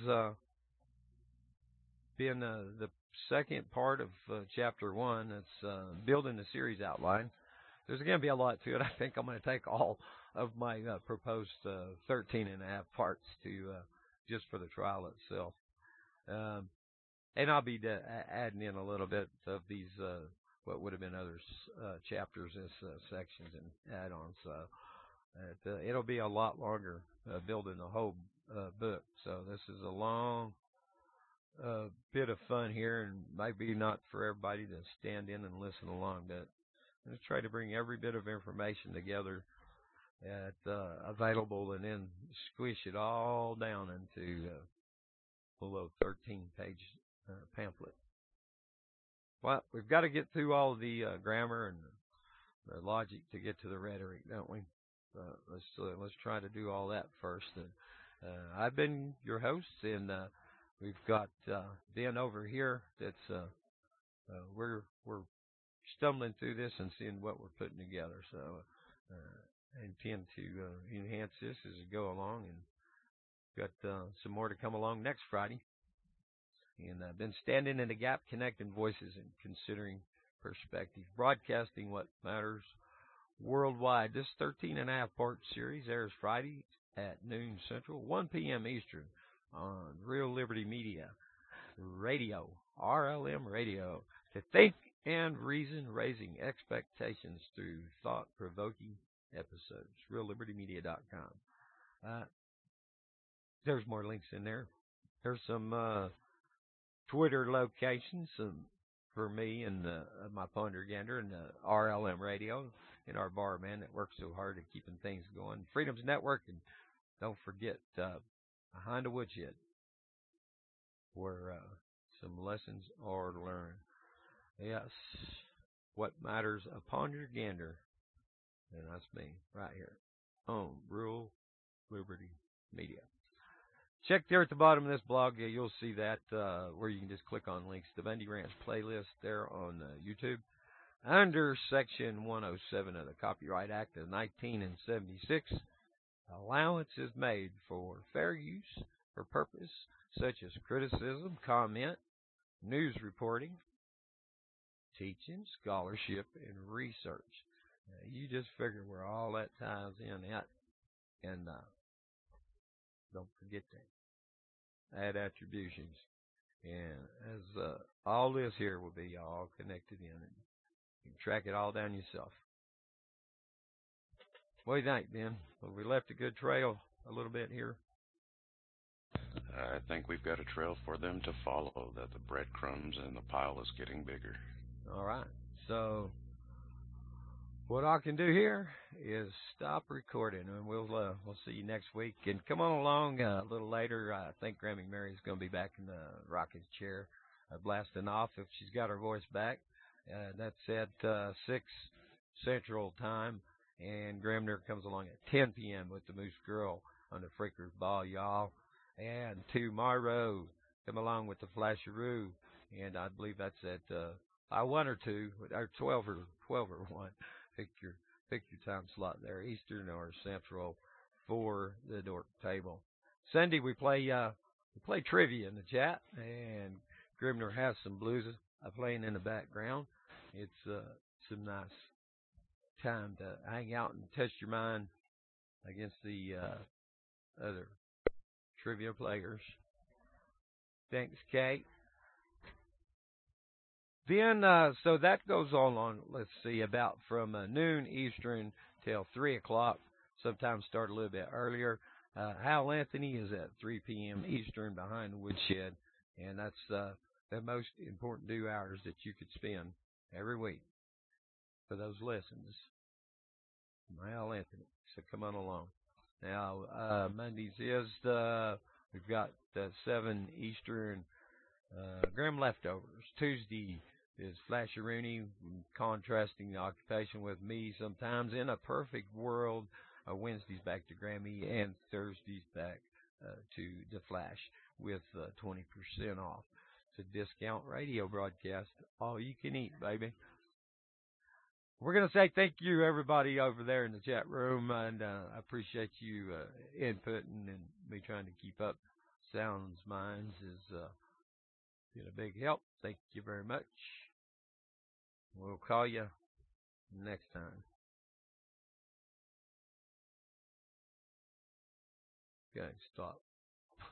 been the second part of Chapter 1. It's building the series outline. There's going to be a lot to it. I think I'm going to take all of my proposed 13 and a half parts to just for the trial itself. And I'll be adding in a little bit of these, what would have been other chapters as sections and add-ons. So it'll be a lot longer building the whole book. So this is a long bit of fun here, and maybe not for everybody to stand in and listen along, but I'm going to try to bring every bit of information together available and then squish it all down into a little 13-page pamphlet. Well, we've got to get through all the grammar and the logic to get to the rhetoric, don't we? Let's try to do all that first. I've been your host, and we've got Ben over here. That's we're stumbling through this and seeing what we're putting together. So I intend to enhance this as we go along, and got some more to come along next Friday. And I've been standing in the gap, connecting voices and considering perspective, broadcasting what matters worldwide. This 13.5-part series airs Friday at noon Central, 1 p.m. Eastern on Real Liberty Media Radio, RLM Radio, to think and reason, raising expectations through thought-provoking episodes. RealLibertyMedia.com. There's more links in there. There's some Twitter locations for me and my Ponder Gander and RLM Radio and our barman that works so hard at keeping things going. Freedom's Network, and don't forget Behind the Woodshed, where some lessons are learned. Yes, what matters a Ponder Gander, and that's me right here on Real Liberty Media. Check there at the bottom of this blog. You'll see that where you can just click on links. The Bundy Ranch playlist there on YouTube. Under Section 107 of the Copyright Act of 1976, allowance is made for fair use for purpose such as criticism, comment, news reporting, teaching, scholarship, and research. You just figure where all that ties in at. And don't forget that. Add attributions. And as all this here will be all connected in, and you can track it all down yourself. What do you think, Ben? Well, we left a good trail a little bit here. I think we've got a trail for them to follow, that the breadcrumbs and the pile is getting bigger. All right. So what I can do here is stop recording, and we'll see you next week. And come on along a little later. I think Grammy Mary's going to be back in the rocking chair, blasting off if she's got her voice back. That's at 6 Central Time, and Gramner comes along at 10 p.m. with the Moose Girl on the Freakers Ball, y'all. And tomorrow, come along with the Flasheroo, and I believe that's at 1 or 2, or 12 or 1. Pick your time slot there, Eastern or Central, for the Dork Table. Sunday we play trivia in the chat, and Grimner has some blues playing in the background. It's some nice time to hang out and test your mind against the other trivia players. Thanks, Kate. Then, so that goes on, let's see, about from noon Eastern till 3 o'clock. Sometimes start a little bit earlier. Hal Anthony is at 3 p.m. Eastern behind the woodshed, and that's the most important 2 hours that you could spend every week for those lessons. Hal Anthony, so come on along. Now, Mondays is we've got 7 Eastern Grim Leftovers. Tuesday is Flasheroonie, contrasting the occupation with me sometimes. In a perfect world, Wednesday's back to Grammy, and Thursday's back to the Flash with 20% off. It's a discount radio broadcast. All you can eat, baby. We're going to say thank you, everybody over there in the chat room, and I appreciate you inputting and me trying to keep up. Sounds Minds is been a big help. Thank you very much. We'll call you next time. Okay, stop.